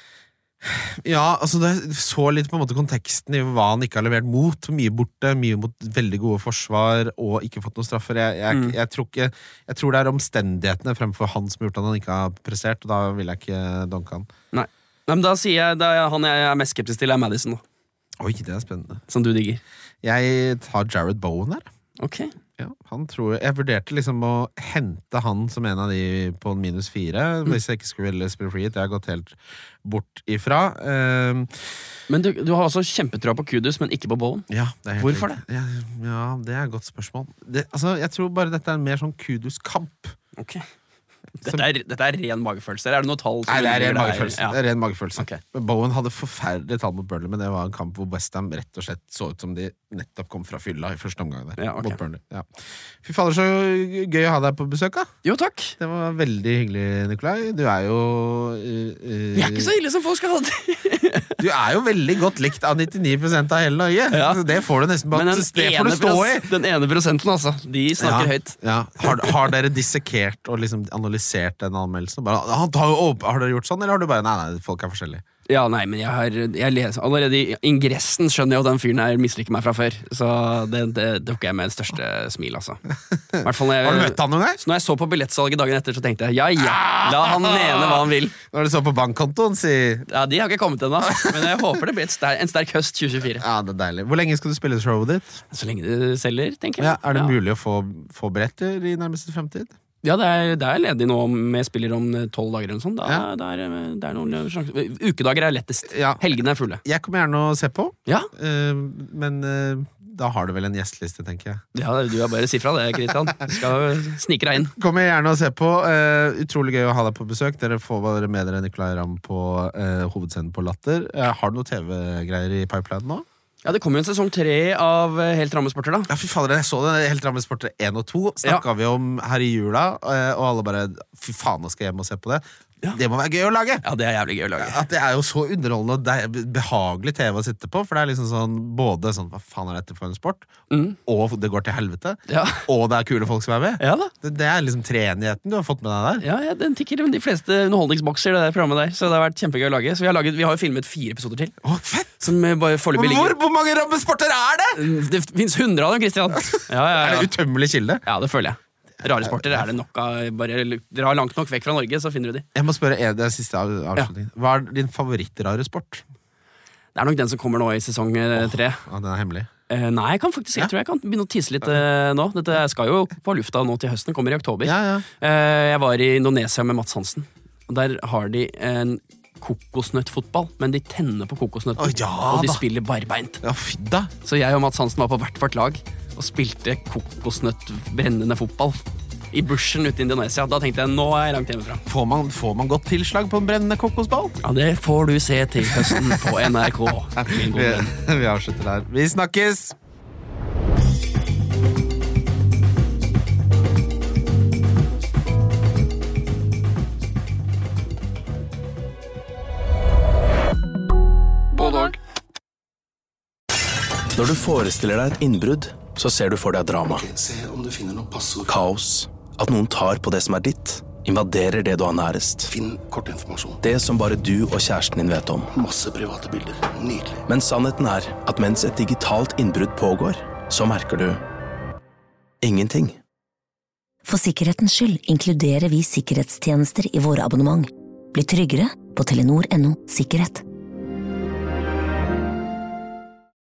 Ja, altså det så litt på en måte konteksten i hva han ikke har levert mot. Mye borte, mye mot veldig gode forsvar, og ikke fått noen straffer. Jeg, jeg, mm. jeg, tror, ikke, jeg tror det er omstendighetene fremfor han som har gjort at han ikke har prestert, og da vil jeg ikke donke han. Nei, Nei men da sier jeg, da han jeg er mest skeptisk til er Madison, da. Oi, det er spennende. Som du digger. Jeg tar Jared Bowen her. Ok. Ja, han tror jeg, jeg vurderte liksom å hente han som en av de på en minus fire, mm. hvis jeg ikke skulle ville spille free hit. Jeg har gått helt bort ifra. Um, men du, du har også kjempetroa på Kudus, men ikke på Bowen. Ja, det er helt Hvorfor riktig. det? Ja, ja, det er et godt spørsmål. Det, altså, jeg tror bare dette er en mer sånn Kudus-kamp. Ok. Dette er, dette er ren magefølelse. Er det noe tall? Nei, det er ren magefølelse. Ja. Det er ren magefølelse. Okay. Bowen hadde forferdelig tall mot Burnley, men det var en kamp hvor West Ham rett og slett så ut som de nettopp kom fra fylla i første omgang der. Ja, okay. Mot Burnley. Ja. Fy fader, så gøy å ha deg på besøk, da. Jo, takk. Det var veldig hyggelig, Nikolai. Du er jo uh, uh, Vi er ikke så ille som folk skal ha det. Du er jo veldig godt likt av nittini prosent av hele Norge. Ja. Det får du nesten bare, det får du stå i. Den ene prosenten, altså. De snakker ja, høyt. Ja. Har, har dere dissekert og liksom analysert den anmeldelsen? Bare, han tar jo opp, har dere gjort sånn, eller har du bare, nei, nei, folk er forskjellige? Ja, nei, men jeg har jeg leser, allerede i ingressen skjønner jeg at den fyren her misliker meg fra før. Så det, det dukker jeg med det største smil, altså. Hvertfall når jeg, har du møtt han noen gang? Så når jeg så på billettsalget dagen etter, så tenkte jeg, ja, ja, la han mene hva han vil. Når du så på bankkontoen, si... Ja, de har ikke kommet ennå, men jeg håper det blir et ster- en sterk høst tjue tjuefire. Ja, det er deilig. Hvor lenge skal du spille showet ditt? Så lenge det selger, tenker jeg. Ja, er det ja. mulig å få, få billetter i nærmeste fremtid? Ja, det er, det er ledig nå med spiller om tolv dager eller noe sånt. Da, ja. det, er, det er noen sjanser. Ukedager er lettest. Ja. Helgene er fulle. Jeg kommer gjerne å se på, ja. uh, men uh, da har du vel en gjesteliste, tenker jeg. Ja, du har bare si fra det, Kristian. Du skal snike deg inn. Kommer gjerne å se på. Uh, utrolig gøy å ha deg på besøk. Dere får bare med dere Nikolai Ramm på uh, hovedscenen på Latter. Uh, har du noen T V-greier i pipeline nå? Ja, det kommer jo en sesong tre av Helt rammesporter, da. Ja, fy fader, jeg så det. Helt rammesporter én og to snakket ja. vi om her i jula, og alle bare, fy faen, nå skal jeg hjem og se på det. Ja. Det må være gøy å lage. Ja, det er jævlig gøy å lage. At det er jo så underholdende og det er behagelig T V å sitte på, for det er liksom sånn, både sånn, hva faen er dette for en sport, mm. og det går til helvete, ja. og det er kule folk som er med. Ja, da. Det, det er liksom treenigheten du har fått med deg der. Ja, ja, den tikker de fleste underholdningsbokser, det der programmet der, så det har vært kjempegøy å lage. Så vi har, laget, vi har jo filmet fire episoder til. Å, fett! Som bare foreløpig ligger. Hvor, hvor mange rammesporter er det? Det finnes hundre av dem, Kristian. Ja, ja, ja. Er det utømmelig kilde? Ja, det føler jeg. Rare sporter er det nok av, bare dra langt nok vekk fra Norge, så finner du de. Jeg må spørre, er det siste avslutning. Ja. Hva er din favorittrare sport? Det er nok den som kommer nå i sesong tre. Oh, den er hemmelig? Eh, nei, jeg kan faktisk, jeg ja. tror jeg kan begynne å tise litt eh, nå. Dette skal jo på lufta nå til høsten, kommer i oktober. Ja, ja. Eh, jeg var i Indonesia med Mats Hansen, og der har de en kokosnøttfotball, men de tenner på kokosnøtten, oh, ja, og de da. spiller barbeint. Ja, fidda. Så jeg og Mats Hansen var på hvert vårt lag og spilte kokosnøtt brennende fotball. I bushen ute I Indonesia. Da tenkte jeg, nå er jeg langt hjemmefra. Får man, får man godt tilslag på en brennende kokosball? Ja, det får du se til høsten på N R K. Min gode Vi, venn. vi avslutter der. Vi snakkes! Når du forestiller deg et innbrudd, så ser du for deg drama. Se om du finner noen passord. Kaos. At noen tar på det som er ditt. Invaderer det du har nærest. Finn kortinformasjon. Det som bare du og kjæresten din vet om. Masse private bilder. Nydelig. Men sannheten er at mens et digitalt innbrudd pågår, så merker du ingenting. For sikkerhetens skyld inkluderer vi sikkerhetstjenester I våre abonnement. Bli tryggere på telenor punktum no sikkerhet.